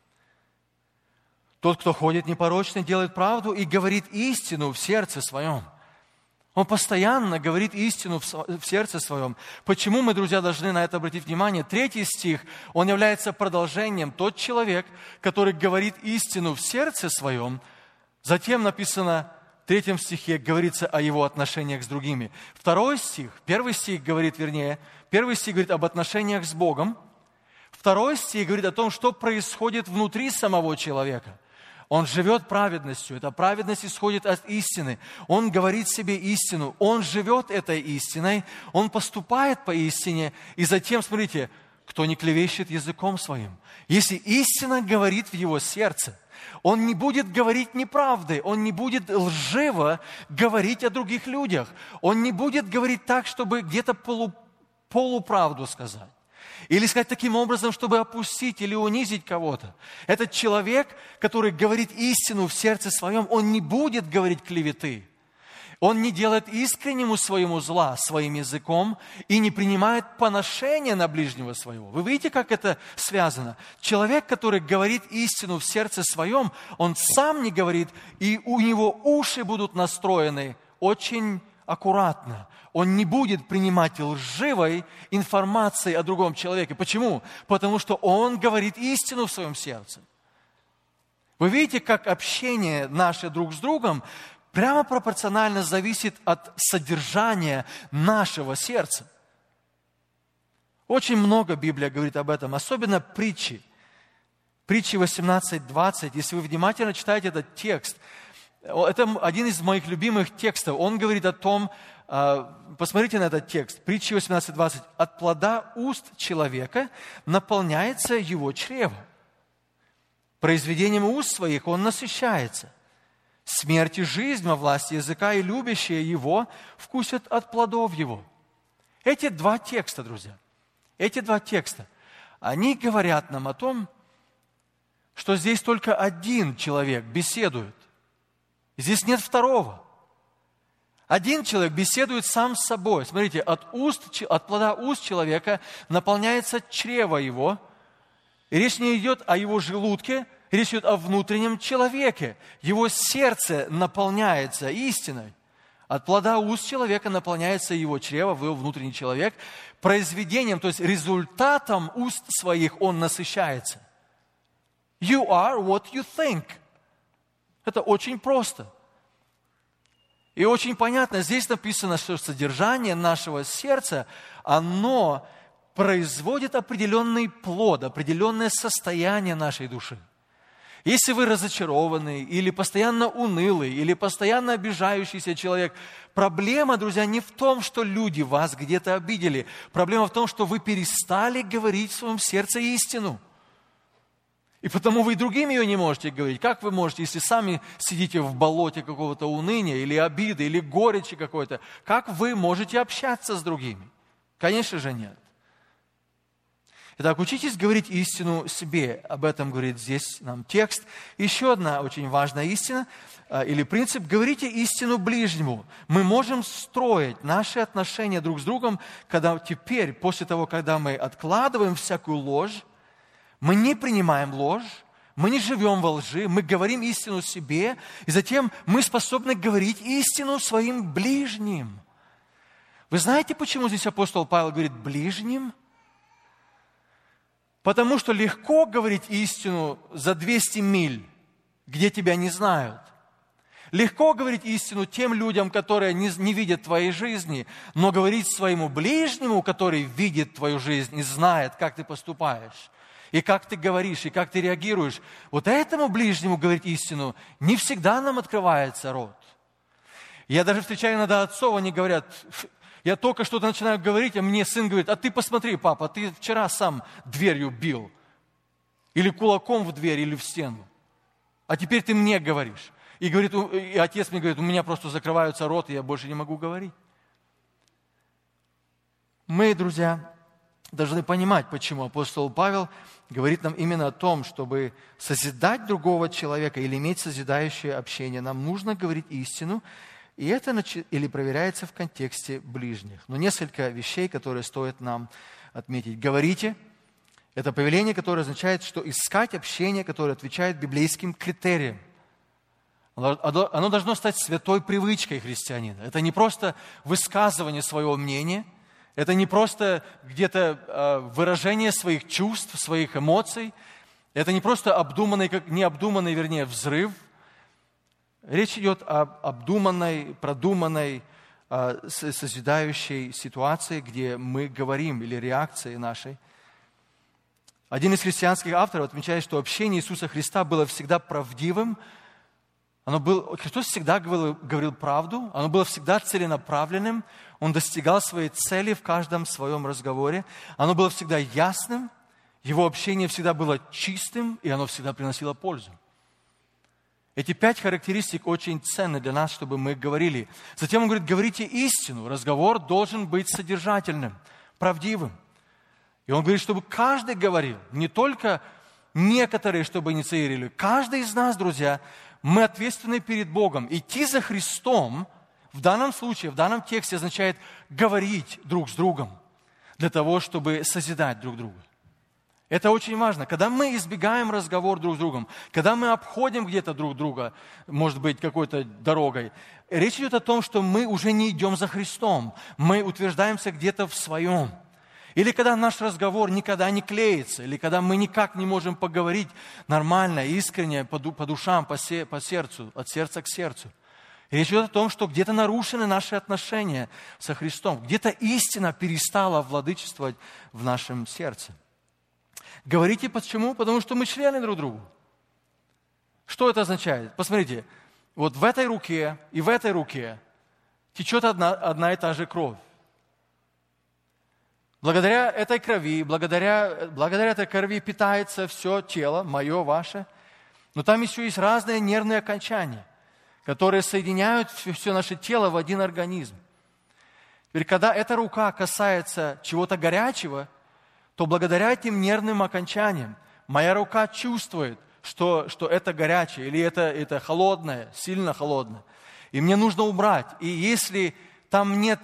Тот, кто ходит непорочно, делает правду и говорит истину в сердце своем. Он постоянно говорит истину в сердце своем. Почему мы, друзья, должны на это обратить внимание? Третий стих, он является продолжением. Тот человек, который говорит истину в сердце своем, затем написано в третьем стихе, говорится о его отношениях с другими. Второй стих, первый стих говорит, вернее, первый стих говорит об отношениях с Богом. Второй стих говорит о том, что происходит внутри самого человека. Он живет праведностью. Эта праведность исходит от истины. Он говорит себе истину. Он живет этой истиной. Он поступает по истине. И затем, смотрите, кто не клевещет языком своим. Если истина говорит в его сердце, он не будет говорить неправды. Он не будет лживо говорить о других людях. Он не будет говорить так, чтобы где-то полу, полуправду сказать. Или сказать таким образом, чтобы опустить или унизить кого-то. Этот человек, который говорит истину в сердце своем, он не будет говорить клеветы. Он не делает искреннему своему зла своим языком и не принимает поношения на ближнего своего. Вы видите, как это связано? Человек, который говорит истину в сердце своем, он сам не говорит, и у него уши будут настроены очень аккуратно. Он не будет принимать лживой информации о другом человеке. Почему? Потому что он говорит истину в своем сердце. Вы видите, как общение наше друг с другом прямо пропорционально зависит от содержания нашего сердца. Очень много Библия говорит об этом, особенно притчи. Притчи восемнадцать двадцать. Если вы внимательно читаете этот текст, это один из моих любимых текстов. Он говорит о том, посмотрите на этот текст, притчи восемнадцать двадцать. «От плода уст человека наполняется его чрево. Произведением уст своих он насыщается. Смерть и жизнь во власти языка, и любящие его вкусят от плодов его». Эти два текста, друзья, эти два текста, они говорят нам о том, что здесь только один человек беседует. Здесь нет второго. Один человек беседует сам с собой. Смотрите, от, уст, от плода уст человека наполняется чрево его. И речь не идет о его желудке, речь идет о внутреннем человеке. Его сердце наполняется истиной. От плода уст человека наполняется его чрево, его внутренний человек. Произведением, то есть результатом уст своих он насыщается. You are what you think. Это очень просто. И очень понятно, здесь написано, что содержание нашего сердца, оно производит определенный плод, определенное состояние нашей души. Если вы разочарованный, или постоянно унылый, или постоянно обижающийся человек, проблема, друзья, не в том, что люди вас где-то обидели. Проблема в том, что вы перестали говорить в своем сердце истину. И потому вы и другим ее не можете говорить. Как вы можете, если сами сидите в болоте какого-то уныния, или обиды, или горечи какой-то, как вы можете общаться с другими? Конечно же нет. Итак, учитесь говорить истину себе. Об этом говорит здесь нам текст. Еще одна очень важная истина, или принцип: говорите истину ближнему. Мы можем строить наши отношения друг с другом, когда теперь, после того, когда мы откладываем всякую ложь, мы не принимаем ложь, мы не живем во лжи, мы говорим истину себе, и затем мы способны говорить истину своим ближним. Вы знаете, почему здесь апостол Павел говорит «ближним»? Потому что легко говорить истину за двести миль, где тебя не знают. Легко говорить истину тем людям, которые не, не видят твоей жизни, но говорить своему ближнему, который видит твою жизнь и знает, как ты поступаешь, и как ты говоришь, и как ты реагируешь, вот этому ближнему говорить истину не всегда нам открывается рот. Я даже встречаю иногда отцов, они говорят, я только что-то начинаю говорить, а мне сын говорит: а ты посмотри, папа, ты вчера сам дверью бил, или кулаком в дверь, или в стену, а теперь ты мне говоришь. И, говорит, и отец мне говорит: у меня просто закрываются рот, и я больше не могу говорить. Мы, друзья, должны понимать, почему апостол Павел говорит нам именно о том, чтобы созидать другого человека или иметь созидающее общение, нам нужно говорить истину, и это или проверяется в контексте ближних. Но несколько вещей, которые стоит нам отметить. Говорите. Это повеление, которое означает, что искать общение, которое отвечает библейским критериям. Оно должно стать святой привычкой христианина. Это не просто высказывание своего мнения, это не просто где-то выражение своих чувств, своих эмоций, это не просто обдуманный, как необдуманный, вернее, взрыв. Речь идет об обдуманной, продуманной, созидающей ситуации, где мы говорим, или реакции нашей. Один из христианских авторов отмечает, что общение Иисуса Христа было всегда правдивым. Оно было, Христос всегда говорил, говорил правду, оно было всегда целенаправленным, Он достигал своей цели в каждом своем разговоре, оно было всегда ясным, Его общение всегда было чистым, и оно всегда приносило пользу. Эти пять характеристик очень ценны для нас, чтобы мы говорили. Затем Он говорит, говорите истину, разговор должен быть содержательным, правдивым. И Он говорит, чтобы каждый говорил, не только некоторые, чтобы инициировали. Каждый из нас, друзья, мы ответственны перед Богом. Идти за Христом в данном случае, в данном тексте означает говорить друг с другом для того, чтобы созидать друг друга. Это очень важно. Когда мы избегаем разговор друг с другом, когда мы обходим где-то друг друга, может быть, какой-то дорогой, речь идет о том, что мы уже не идем за Христом. Мы утверждаемся где-то в своем. Или когда наш разговор никогда не клеится, или когда мы никак не можем поговорить нормально, искренне, по, по душам, по, се, по сердцу, от сердца к сердцу. И речь идет о том, что где-то нарушены наши отношения со Христом, где-то истина перестала владычествовать в нашем сердце. Говорите почему? Потому что мы члены друг другу. Что это означает? Посмотрите, вот в этой руке и в этой руке течет одна, одна и та же кровь. Благодаря этой крови, благодаря, благодаря этой крови питается все тело, мое, ваше. Но там еще есть разные нервные окончания, которые соединяют все, все наше тело в один организм. Теперь, когда эта рука касается чего-то горячего, то благодаря этим нервным окончаниям моя рука чувствует, что, что это горячее или это, это холодное, сильно холодное. И мне нужно убрать. И если там нет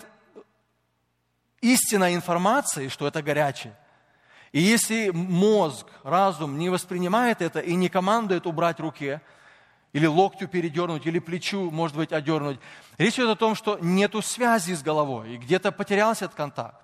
истинной информации, что это горячее, и если мозг, разум не воспринимает это и не командует убрать руке, или локтю передернуть, или плечу, может быть, одернуть, речь идет о том, что нету связи с головой, и где-то потерялся этот контакт.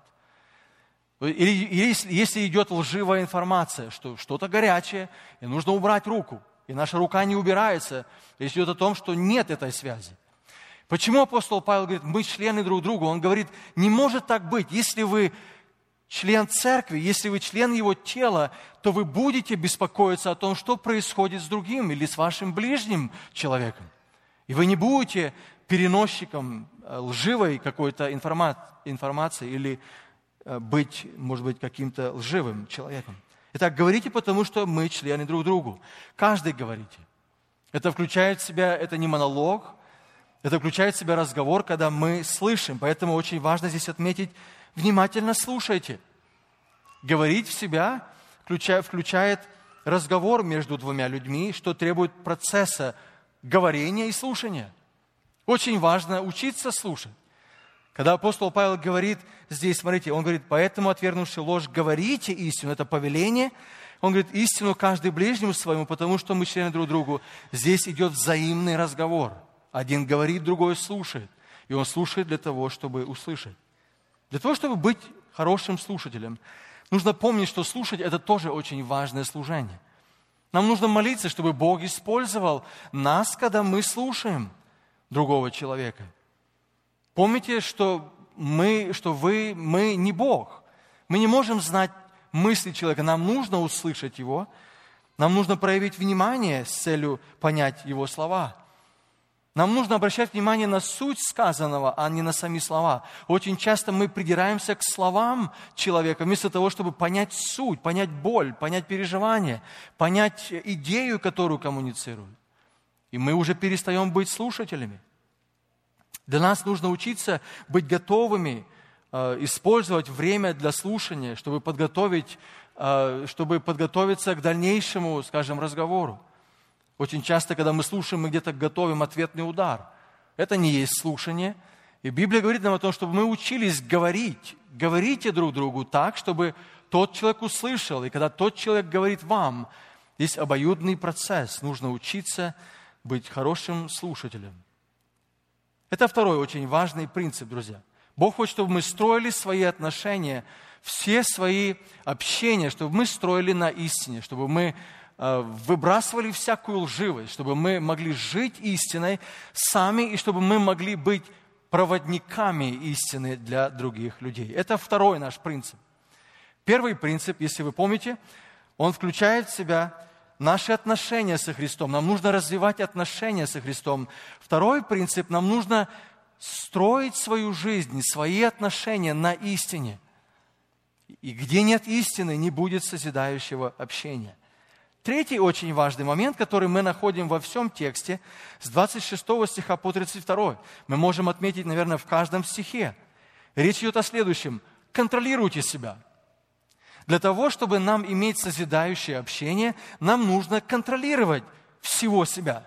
Или если, если идет лживая информация, что что-то горячее, и нужно убрать руку, и наша рука не убирается, речь идет о том, что нет этой связи. Почему апостол Павел говорит, мы члены друг друга? Он говорит, не может так быть. Если вы член церкви, если вы член его тела, то вы будете беспокоиться о том, что происходит с другим или с вашим ближним человеком. И вы не будете переносчиком лживой какой-то информации или быть, может быть, каким-то лживым человеком. Итак, говорите, потому что мы члены друг другу. Каждый говорите. Это включает в себя, это не монолог, это включает в себя разговор, когда мы слышим. Поэтому очень важно здесь отметить, внимательно слушайте. Говорить в себя включает, включает разговор между двумя людьми, что требует процесса говорения и слушания. Очень важно учиться слушать. Когда апостол Павел говорит здесь, смотрите, он говорит, поэтому, отвергнувши ложь, говорите истину. Это повеление. Он говорит, истину каждый ближнему своему, потому что мы члены друг другу. Здесь идет взаимный разговор. Один говорит, другой слушает. И он слушает для того, чтобы услышать. Для того, чтобы быть хорошим слушателем, нужно помнить, что слушать – это тоже очень важное служение. Нам нужно молиться, чтобы Бог использовал нас, когда мы слушаем другого человека. Помните, что мы, что вы, мы не Бог. Мы не можем знать мысли человека. Нам нужно услышать его. Нам нужно проявить внимание с целью понять его слова. Нам нужно обращать внимание на суть сказанного, а не на сами слова. Очень часто мы придираемся к словам человека, вместо того, чтобы понять суть, понять боль, понять переживание, понять идею, которую коммуницируют. И мы уже перестаем быть слушателями. Для нас нужно учиться быть готовыми использовать время для слушания, чтобы подготовить, чтобы подготовиться к дальнейшему, скажем, разговору. Очень часто, когда мы слушаем, мы где-то готовим ответный удар. Это не есть слушание. И Библия говорит нам о том, чтобы мы учились говорить. Говорите друг другу так, чтобы тот человек услышал. И когда тот человек говорит вам, есть обоюдный процесс. Нужно учиться быть хорошим слушателем. Это второй очень важный принцип, друзья. Бог хочет, чтобы мы строили свои отношения, все свои общения, чтобы мы строили на истине, чтобы мы э, выбрасывали всякую лживость, чтобы мы могли жить истиной сами и чтобы мы могли быть проводниками истины для других людей. Это второй наш принцип. Первый принцип, если вы помните, он включает в себя наши отношения со Христом. Нам нужно развивать отношения со Христом. Второй принцип, нам нужно строить свою жизнь, свои отношения на истине. И где нет истины, не будет созидающего общения. Третий очень важный момент, который мы находим во всем тексте, с двадцать шестого стиха по тридцать второй. Мы можем отметить, наверное, в каждом стихе. Речь идет о следующем. Контролируйте себя. Для того, чтобы нам иметь созидающее общение, нам нужно контролировать всего себя.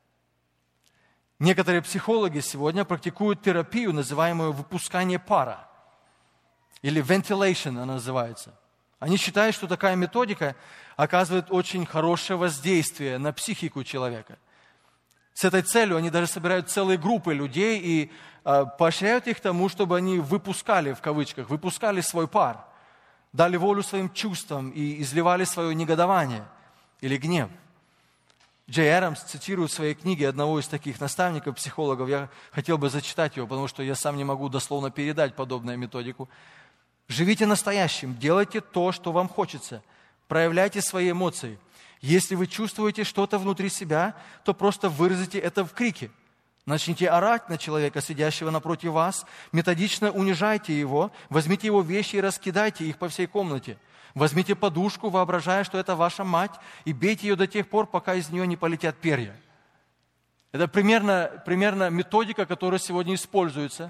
Некоторые психологи сегодня практикуют терапию, называемую выпускание пара. Или ventilation она называется. Они считают, что такая методика оказывает очень хорошее воздействие на психику человека. С этой целью они даже собирают целые группы людей и э, поощряют их к тому, чтобы они выпускали, в кавычках, выпускали свой пар, дали волю своим чувствам и изливали свое негодование или гнев. Джей Адамс цитирует в своей книге одного из таких наставников, психологов. Я хотел бы зачитать его, потому что я сам не могу дословно передать подобную методику. «Живите настоящим, делайте то, что вам хочется, проявляйте свои эмоции. Если вы чувствуете что-то внутри себя, то просто выразите это в крике. Начните орать на человека, сидящего напротив вас, методично унижайте его, возьмите его вещи и раскидайте их по всей комнате. Возьмите подушку, воображая, что это ваша мать, и бейте ее до тех пор, пока из нее не полетят перья». Это примерно, примерно методика, которая сегодня используется.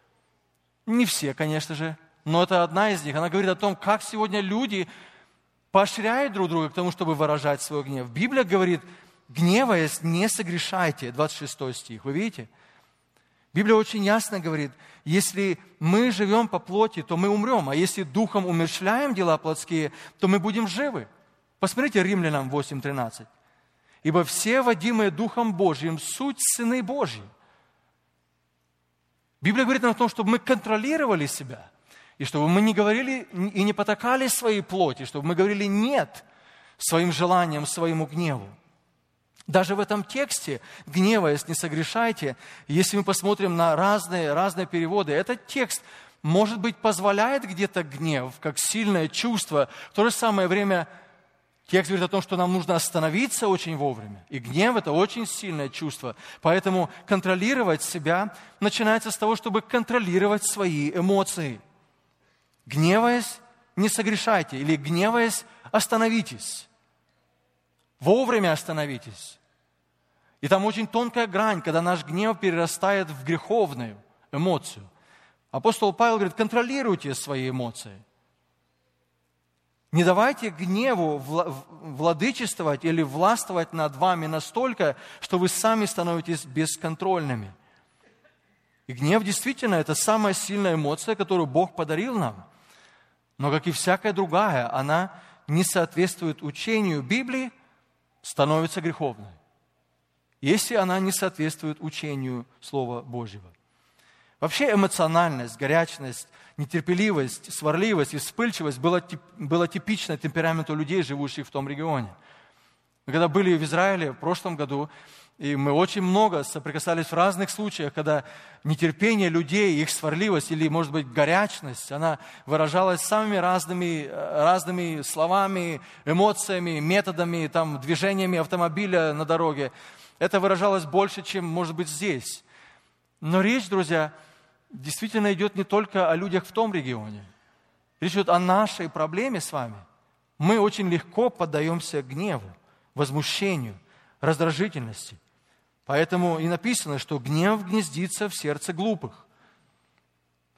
Не все, конечно же, но это одна из них. Она говорит о том, как сегодня люди поощряют друг друга к тому, чтобы выражать свой гнев. Библия говорит: гневаясь, не согрешайте. двадцать шестой стих. Вы видите? Библия очень ясно говорит, если мы живем по плоти, то мы умрем, а если духом умерщвляем дела плотские, то мы будем живы. Посмотрите Римлянам восемь тринадцать. «Ибо все, водимые Духом Божьим, суть сыны Божьи». Библия говорит нам о том, чтобы мы контролировали себя, и чтобы мы не говорили и не потакали своей плоти, чтобы мы говорили «нет» своим желаниям, своему гневу. Даже в этом тексте, гневаясь, не согрешайте, если мы посмотрим на разные, разные переводы, этот текст, может быть, позволяет где-то гнев, как сильное чувство. В то же самое время текст говорит о том, что нам нужно остановиться очень вовремя. И гнев – это очень сильное чувство. Поэтому контролировать себя начинается с того, чтобы контролировать свои эмоции. Гневаясь, не согрешайте. Или гневаясь, остановитесь. Вовремя остановитесь. И там очень тонкая грань, когда наш гнев перерастает в греховную эмоцию. Апостол Павел говорит: контролируйте свои эмоции. Не давайте гневу владычествовать или властвовать над вами настолько, что вы сами становитесь бесконтрольными. И гнев действительно это самая сильная эмоция, которую Бог подарил нам. Но, как и всякая другая, она не соответствует учению Библии, становится греховной, если она не соответствует учению Слова Божьего. Вообще эмоциональность, горячность, нетерпеливость, сварливость и вспыльчивость было, было типично темпераменту людей, живущих в том регионе. Мы когда были в Израиле в прошлом году, и мы очень много соприкасались в разных случаях, когда нетерпение людей, их сварливость или, может быть, горячность, она выражалась самыми разными, разными словами, эмоциями, методами, там, движениями автомобиля на дороге. Это выражалось больше, чем, может быть, здесь. Но речь, друзья, действительно идет не только о людях в том регионе. Речь идет о нашей проблеме с вами. Мы очень легко поддаемся гневу, возмущению, раздражительности. Поэтому и написано, что гнев гнездится в сердце глупых.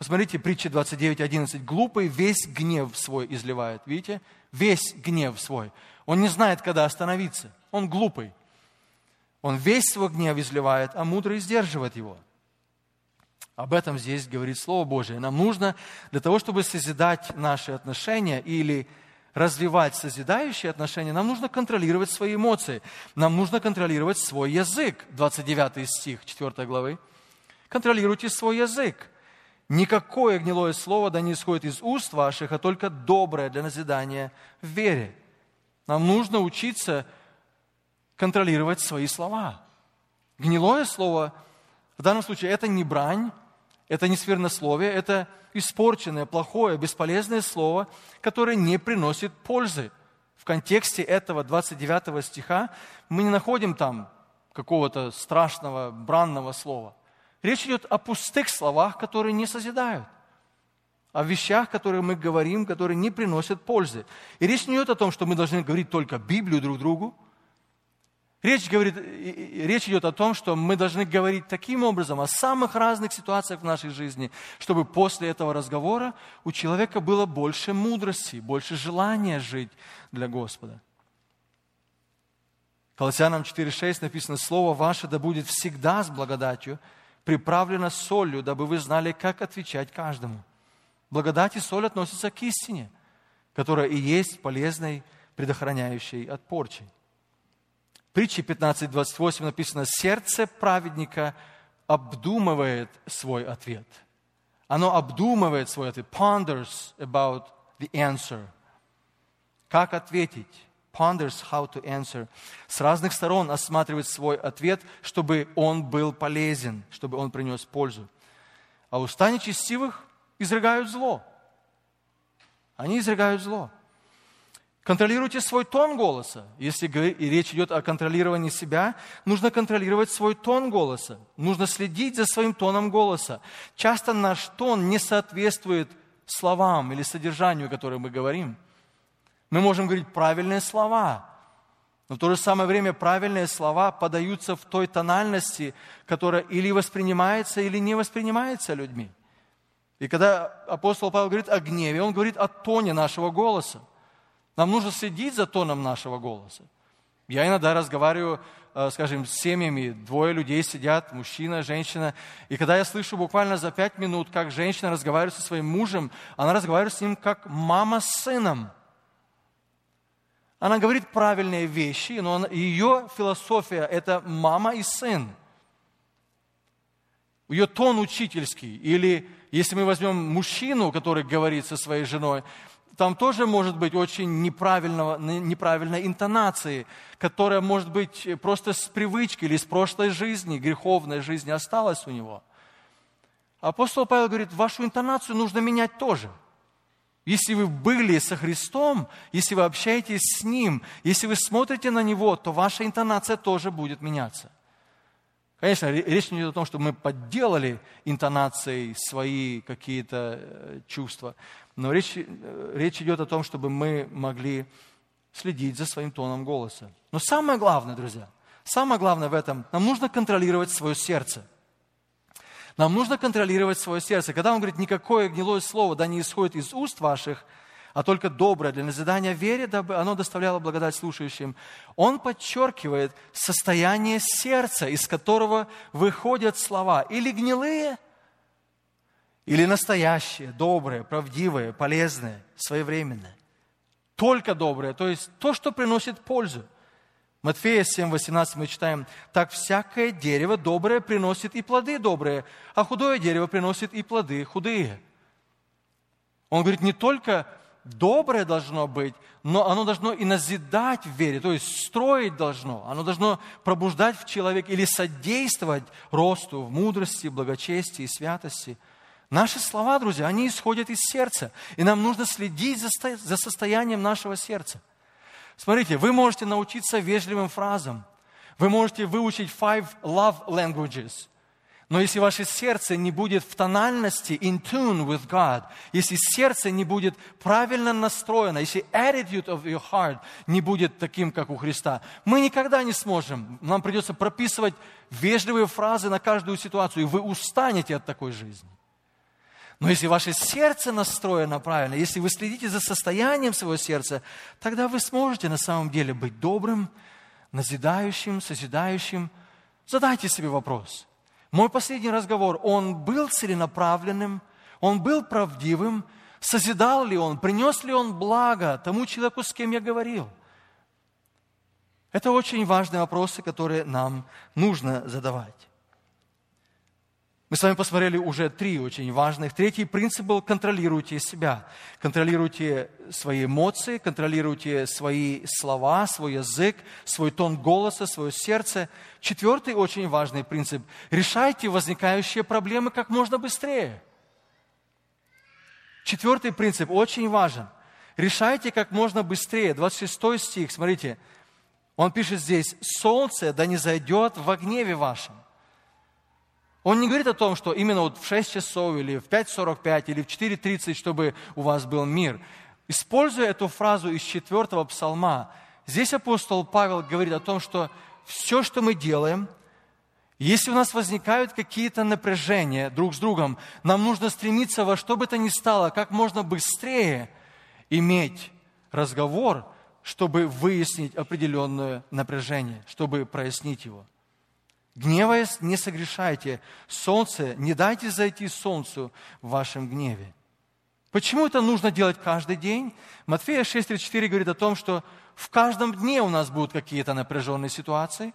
Посмотрите, притча двадцать девять одиннадцать. Глупый весь гнев свой изливает. Видите? Весь гнев свой. Он не знает, когда остановиться. Он глупый. Он весь свой гнев изливает, а мудрый сдерживает его. Об этом здесь говорит Слово Божие. Нам нужно для того, чтобы созидать наши отношения или развивать созидающие отношения, нам нужно контролировать свои эмоции. Нам нужно контролировать свой язык. двадцать девятый стих четвёртой главы. Контролируйте свой язык. Никакое гнилое слово да не исходит из уст ваших, а только доброе для назидания в вере. Нам нужно учиться контролировать свои слова. Гнилое слово, в данном случае, это не брань, это не сквернословие, это испорченное, плохое, бесполезное слово, которое не приносит пользы. В контексте этого двадцать девятого стиха мы не находим там какого-то страшного, бранного слова. Речь идет о пустых словах, которые не созидают, о вещах, которые мы говорим, которые не приносят пользы. И речь не идет о том, что мы должны говорить только Библию друг другу. Речь, говорит, речь идет о том, что мы должны говорить таким образом о самых разных ситуациях в нашей жизни, чтобы после этого разговора у человека было больше мудрости, больше желания жить для Господа. Колоссянам четыре шесть написано: «Слово ваше да будет всегда с благодатью, приправлено солью, дабы вы знали, как отвечать каждому». Благодать и соль относятся к истине, которая и есть полезной, предохраняющей от порчи. В притче пятнадцать двадцать восемь написано: «Сердце праведника обдумывает свой ответ». Оно обдумывает свой ответ. Ponders about the answer. Как ответить? Ponders how to answer. С разных сторон осматривает свой ответ, чтобы он был полезен, чтобы он принес пользу. А уста нечестивых изрыгают зло. Они изрыгают зло. Контролируйте свой тон голоса. Если речь идет о контролировании себя, нужно контролировать свой тон голоса. Нужно следить за своим тоном голоса. Часто наш тон не соответствует словам или содержанию, которое мы говорим. Мы можем говорить правильные слова, но в то же самое время правильные слова подаются в той тональности, которая или воспринимается, или не воспринимается людьми. И когда апостол Павел говорит о гневе, он говорит о тоне нашего голоса. Нам нужно следить за тоном нашего голоса. Я иногда разговариваю, скажем, с семьями, двое людей сидят, мужчина, женщина, и когда я слышу буквально за пять минут, как женщина разговаривает со своим мужем, она разговаривает с ним как мама с сыном. Она говорит правильные вещи, но она, ее философия – это мама и сын. Ее тон учительский. Или если мы возьмем мужчину, который говорит со своей женой, там тоже может быть очень неправильного, неправильной интонации, которая может быть просто с привычки или с прошлой жизни, греховной жизни осталась у него. Апостол Павел говорит, вашу интонацию нужно менять тоже. Если вы были со Христом, если вы общаетесь с Ним, если вы смотрите на Него, то ваша интонация тоже будет меняться. Конечно, речь не идет о том, что мы подделали интонацией свои какие-то чувства, но речь, речь идет о том, чтобы мы могли следить за своим тоном голоса. Но самое главное, друзья, самое главное в этом, нам нужно контролировать свое сердце. Нам нужно контролировать свое сердце. Когда он говорит, никакое гнилое слово да не исходит из уст ваших, а только доброе для назидания в вере, дабы оно доставляло благодать слушающим, он подчеркивает состояние сердца, из которого выходят слова, или гнилые, или настоящие, добрые, правдивые, полезные, своевременные. Только добрые, то есть то, что приносит пользу. Матфея семь восемнадцать мы читаем, «Так всякое дерево доброе приносит и плоды добрые, а худое дерево приносит и плоды худые». Он говорит, не только доброе должно быть, но оно должно и назидать в вере, то есть строить должно, оно должно пробуждать в человеке или содействовать росту в мудрости, благочестии, святости. Наши слова, друзья, они исходят из сердца, и нам нужно следить за, за состоянием нашего сердца. Смотрите, вы можете научиться вежливым фразам, вы можете выучить five love languages, но если ваше сердце не будет в тональности, in tune with God, если сердце не будет правильно настроено, если attitude of your heart не будет таким, как у Христа, мы никогда не сможем. Нам придется прописывать вежливые фразы на каждую ситуацию, и вы устанете от такой жизни. Но если ваше сердце настроено правильно, если вы следите за состоянием своего сердца, тогда вы сможете на самом деле быть добрым, назидающим, созидающим. Задайте себе вопрос. Мой последний разговор, он был целенаправленным, он был правдивым, созидал ли он, принес ли он благо тому человеку, с кем я говорил? Это очень важные вопросы, которые нам нужно задавать. Мы с вами посмотрели уже три очень важных. Третий принцип был: контролируйте себя. Контролируйте свои эмоции, контролируйте свои слова, свой язык, свой тон голоса, свое сердце. Четвертый очень важный принцип: решайте возникающие проблемы как можно быстрее. Четвертый принцип очень важен. Решайте как можно быстрее. двадцать шестой стих, смотрите, он пишет здесь: «Солнце да не зайдет во гневе вашем». Он не говорит о том, что именно вот в шесть часов, или в пять сорок пять, или в четыре тридцать, чтобы у вас был мир. Используя эту фразу из четвертого псалма, здесь апостол Павел говорит о том, что все, что мы делаем, если у нас возникают какие-то напряжения друг с другом, нам нужно стремиться во что бы то ни стало как можно быстрее иметь разговор, чтобы выяснить определенное напряжение, чтобы прояснить его. Гневаясь, не согрешайте. Солнце, не дайте зайти солнцу в вашем гневе. Почему это нужно делать каждый день? Матфея шесть тридцать четыре говорит о том, что в каждом дне у нас будут какие-то напряженные ситуации.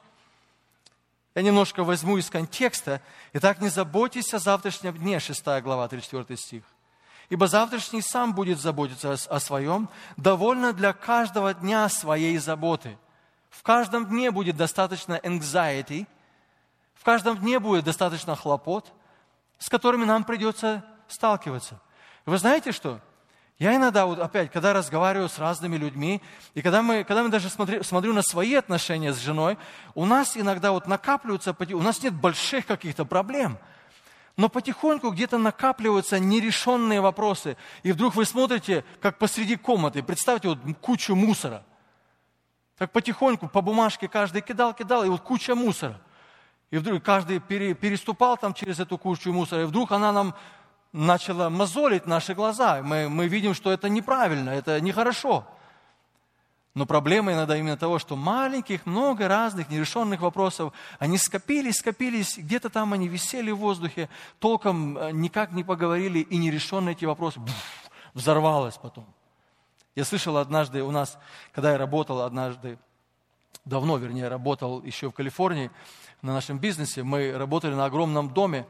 Я немножко возьму из контекста. Итак, не заботьтесь о завтрашнем дне, шестая глава, тридцать четвёртый стих. Ибо завтрашний сам будет заботиться о своем, довольно для каждого дня своей заботы. В каждом дне будет достаточно anxiety, в каждом дне будет достаточно хлопот, с которыми нам придется сталкиваться. Вы знаете что? Я иногда, вот опять, когда разговариваю с разными людьми, и когда мы, когда мы даже смотрю, смотрю на свои отношения с женой, у нас иногда вот накапливаются, у нас нет больших каких-то проблем, но потихоньку где-то накапливаются нерешенные вопросы. И вдруг вы смотрите, как посреди комнаты, представьте, вот кучу мусора. Так потихоньку по бумажке каждый кидал, кидал, и вот куча мусора. И вдруг каждый переступал там через эту кучу мусора, и вдруг она нам начала мозолить наши глаза. Мы, мы видим, что это неправильно, это нехорошо. Но проблема иногда именно того, что маленьких, много разных нерешенных вопросов, они скопились, скопились, где-то там они висели в воздухе, толком никак не поговорили, и нерешенные эти вопросы буф, взорвалось потом. Я слышал однажды у нас, когда я работал однажды, давно, вернее, работал еще в Калифорнии, на нашем бизнесе, мы работали на огромном доме.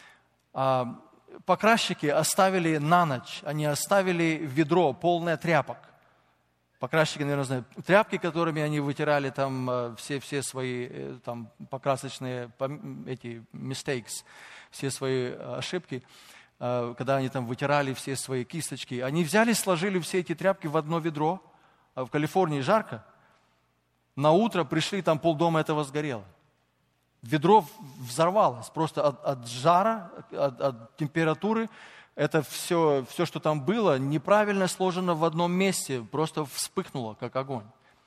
Покрасчики оставили на ночь, они оставили ведро, полное тряпок. Покрасчики, наверное, знают, тряпки, которыми они вытирали там все, все свои там, покрасочные эти mistakes, все свои ошибки, когда они там вытирали все свои кисточки. Они взяли, сложили все эти тряпки в одно ведро. В Калифорнии жарко. На утро пришли, там полдома этого сгорело. Ведро взорвалось просто от, от жара, от, от температуры. Это все, все, что там было, неправильно сложено в одном месте, просто вспыхнуло, как огонь.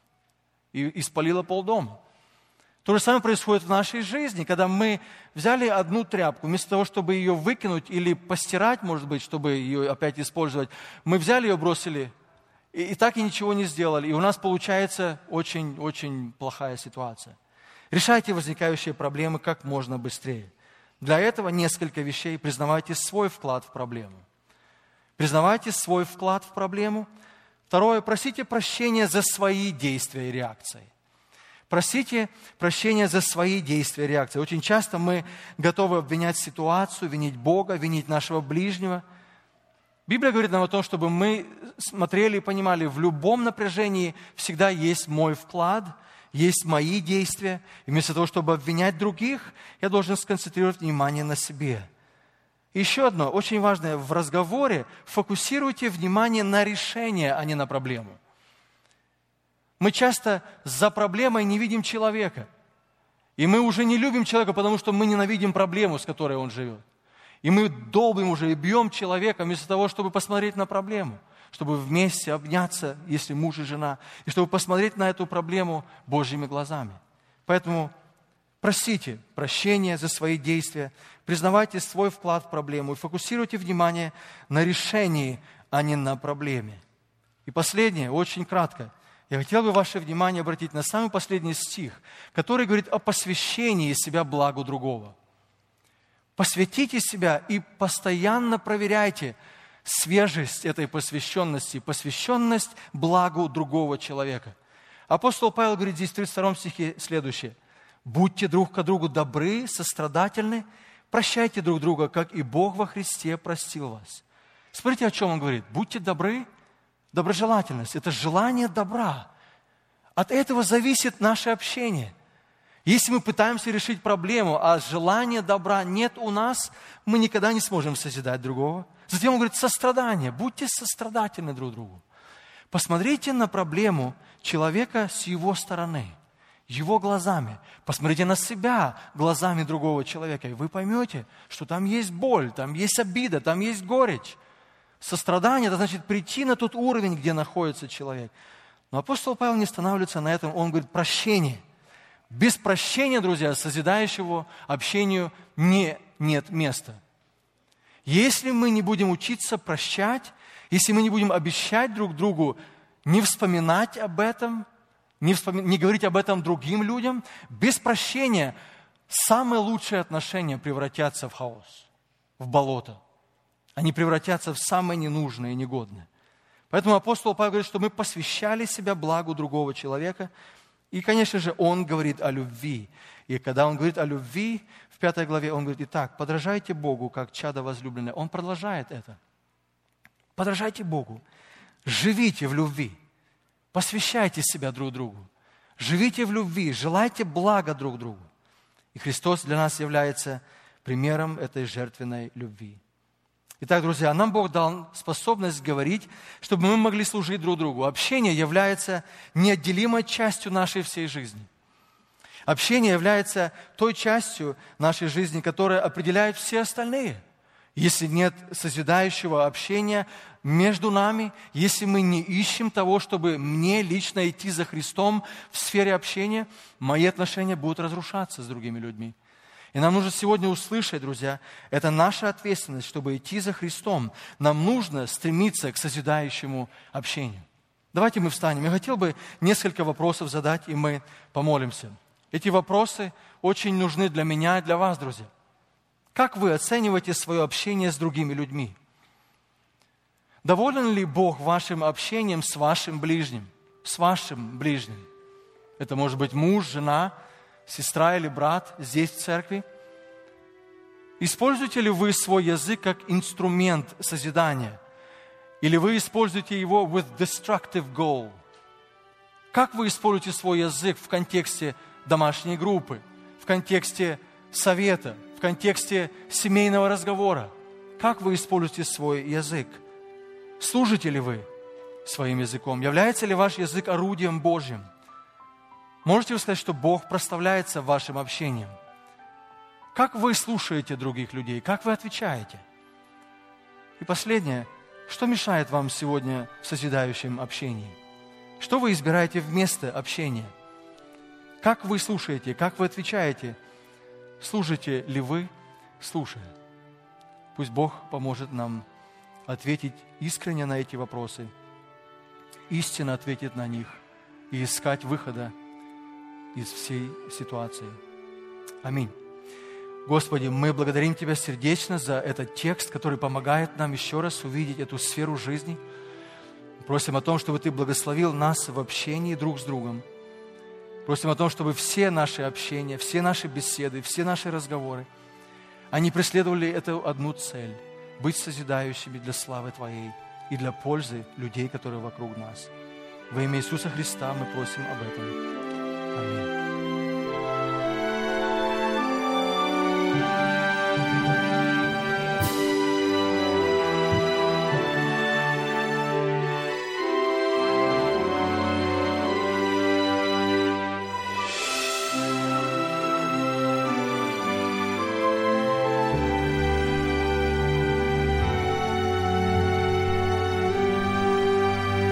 И испалило полдома. То же самое происходит в нашей жизни, когда мы взяли одну тряпку, вместо того, чтобы ее выкинуть или постирать, может быть, чтобы ее опять использовать, мы взяли ее, бросили, и, и так и ничего не сделали. И у нас получается очень-очень плохая ситуация. Решайте возникающие проблемы как можно быстрее. Для этого несколько вещей. Признавайте свой вклад в проблему. Признавайте свой вклад в проблему. Второе, просите прощения за свои действия и реакции. Просите прощения за свои действия и реакции. Очень часто мы готовы обвинять ситуацию, винить Бога, винить нашего ближнего. Библия говорит нам о том, чтобы мы смотрели и понимали, в любом напряжении всегда есть мой вклад, есть мои действия. И вместо того, чтобы обвинять других, я должен сконцентрировать внимание на себе. И еще одно, очень важное, в разговоре фокусируйте внимание на решение, а не на проблему. Мы часто за проблемой не видим человека. И мы уже не любим человека, потому что мы ненавидим проблему, с которой он живет. И мы долбим уже и бьем человека вместо того, чтобы посмотреть на проблему, чтобы вместе обняться, если муж и жена, и чтобы посмотреть на эту проблему Божьими глазами. Поэтому Просите прощения за свои действия, признавайте свой вклад в проблему и фокусируйте внимание на решении, а не на проблеме. И последнее, очень кратко. Я хотел бы ваше внимание обратить на самый последний стих, который говорит о посвящении себя благу другого. Посвятите себя и постоянно проверяйте свежесть этой посвященности, посвященность благу другого человека. Апостол Павел говорит здесь в тридцать втором стихе следующее. «Будьте друг к другу добры, сострадательны, прощайте друг друга, как и Бог во Христе простил вас». Смотрите, о чем он говорит. Будьте добры, доброжелательность – это желание добра. От этого зависит наше общение. Если мы пытаемся решить проблему, а желания добра нет у нас, мы никогда не сможем созидать другого. Затем он говорит, сострадание. Будьте сострадательны друг другу. Посмотрите на проблему человека с его стороны, его глазами. Посмотрите на себя глазами другого человека, и вы поймете, что там есть боль, там есть обида, там есть горечь. Сострадание – это значит прийти на тот уровень, где находится человек. Но апостол Павел не останавливается на этом, он говорит прощение. Без прощения, друзья, созидающему общению не, нет места. Если мы не будем учиться прощать, если мы не будем обещать друг другу не вспоминать об этом, не, вспоми... не говорить об этом другим людям, без прощения самые лучшие отношения превратятся в хаос, в болото. Они превратятся в самые ненужные и негодные. Поэтому апостол Павел говорит, что мы посвящали себя благу другого человека. И, конечно же, он говорит о любви. И когда он говорит о любви, в пятой главе он говорит, итак, подражайте Богу, как чадо возлюбленное. Он продолжает это. Подражайте Богу. Живите в любви. Посвящайте себя друг другу. Живите в любви. Желайте блага друг другу. И Христос для нас является примером этой жертвенной любви. Итак, друзья, нам Бог дал способность говорить, чтобы мы могли служить друг другу. Общение является неотделимой частью нашей всей жизни. Общение является той частью нашей жизни, которая определяет все остальные. Если нет созидающего общения между нами, если мы не ищем того, чтобы мне лично идти за Христом в сфере общения, мои отношения будут разрушаться с другими людьми. И нам нужно сегодня услышать, друзья, это наша ответственность, чтобы идти за Христом. Нам нужно стремиться к созидающему общению. Давайте мы встанем. Я хотел бы несколько вопросов задать, и мы помолимся. Эти вопросы очень нужны для меня и для вас, друзья. Как вы оцениваете свое общение с другими людьми? Доволен ли Бог вашим общением с вашим ближним? С вашим ближним. Это может быть муж, жена, сестра или брат здесь в церкви. Используете ли вы свой язык как инструмент созидания? Или вы используете его with destructive goal? Как вы используете свой язык в контексте домашней группы, в контексте совета, в контексте семейного разговора? Как вы используете свой язык? Служите ли вы своим языком? Является ли ваш язык орудием Божьим? Можете вы сказать, что Бог прославляется вашим общением? Как вы слушаете других людей? Как вы отвечаете? И последнее. Что мешает вам сегодня в созидающем общении? Что вы избираете вместо общения? Как вы слушаете? Как вы отвечаете? Служите ли вы, слушая? Пусть Бог поможет нам ответить искренне на эти вопросы, истинно ответить на них и искать выхода из всей ситуации. Аминь. Господи, мы благодарим Тебя сердечно за этот текст, который помогает нам еще раз увидеть эту сферу жизни. Просим о том, чтобы Ты благословил нас в общении друг с другом. Просим о том, чтобы все наши общения, все наши беседы, все наши разговоры, они преследовали эту одну цель – быть созидающими для славы Твоей и для пользы людей, которые вокруг нас. Во имя Иисуса Христа мы просим об этом. Аминь.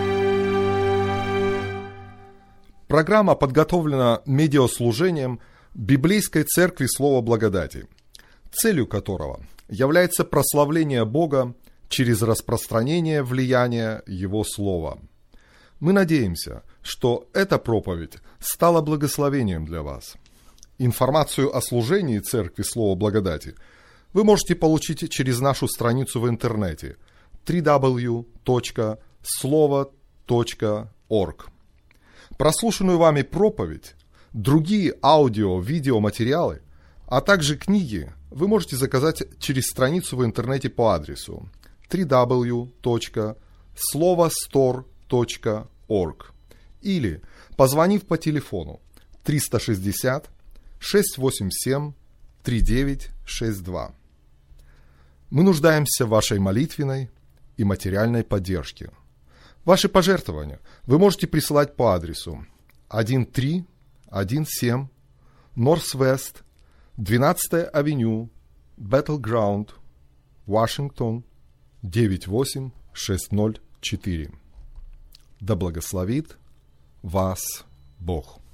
Программа подготовлена медиаслужением библейской церкви Слова Благодати, целью которого является прославление Бога через распространение влияния Его Слова. Мы надеемся, что эта проповедь стала благословением для вас. Информацию о служении Церкви Слова Благодати вы можете получить через нашу страницу в интернете дабл ю дабл ю дабл ю точка слово точка орг. Прослушанную вами проповедь, другие аудио-видеоматериалы, а также книги вы можете заказать через страницу в интернете по адресу дабл ю дабл ю дабл ю точка слово стор точка орг или позвонив по телефону триста шестьдесят шестьсот восемьдесят семь тридцать девять шестьдесят два. Мы нуждаемся в вашей молитвенной и материальной поддержке. Ваши пожертвования вы можете присылать по адресу тысяча триста семнадцать Норс-Вест, двенадцатая авеню, Battleground, Вашингтон, девять восемь шесть ноль четыре. Да благословит вас Бог.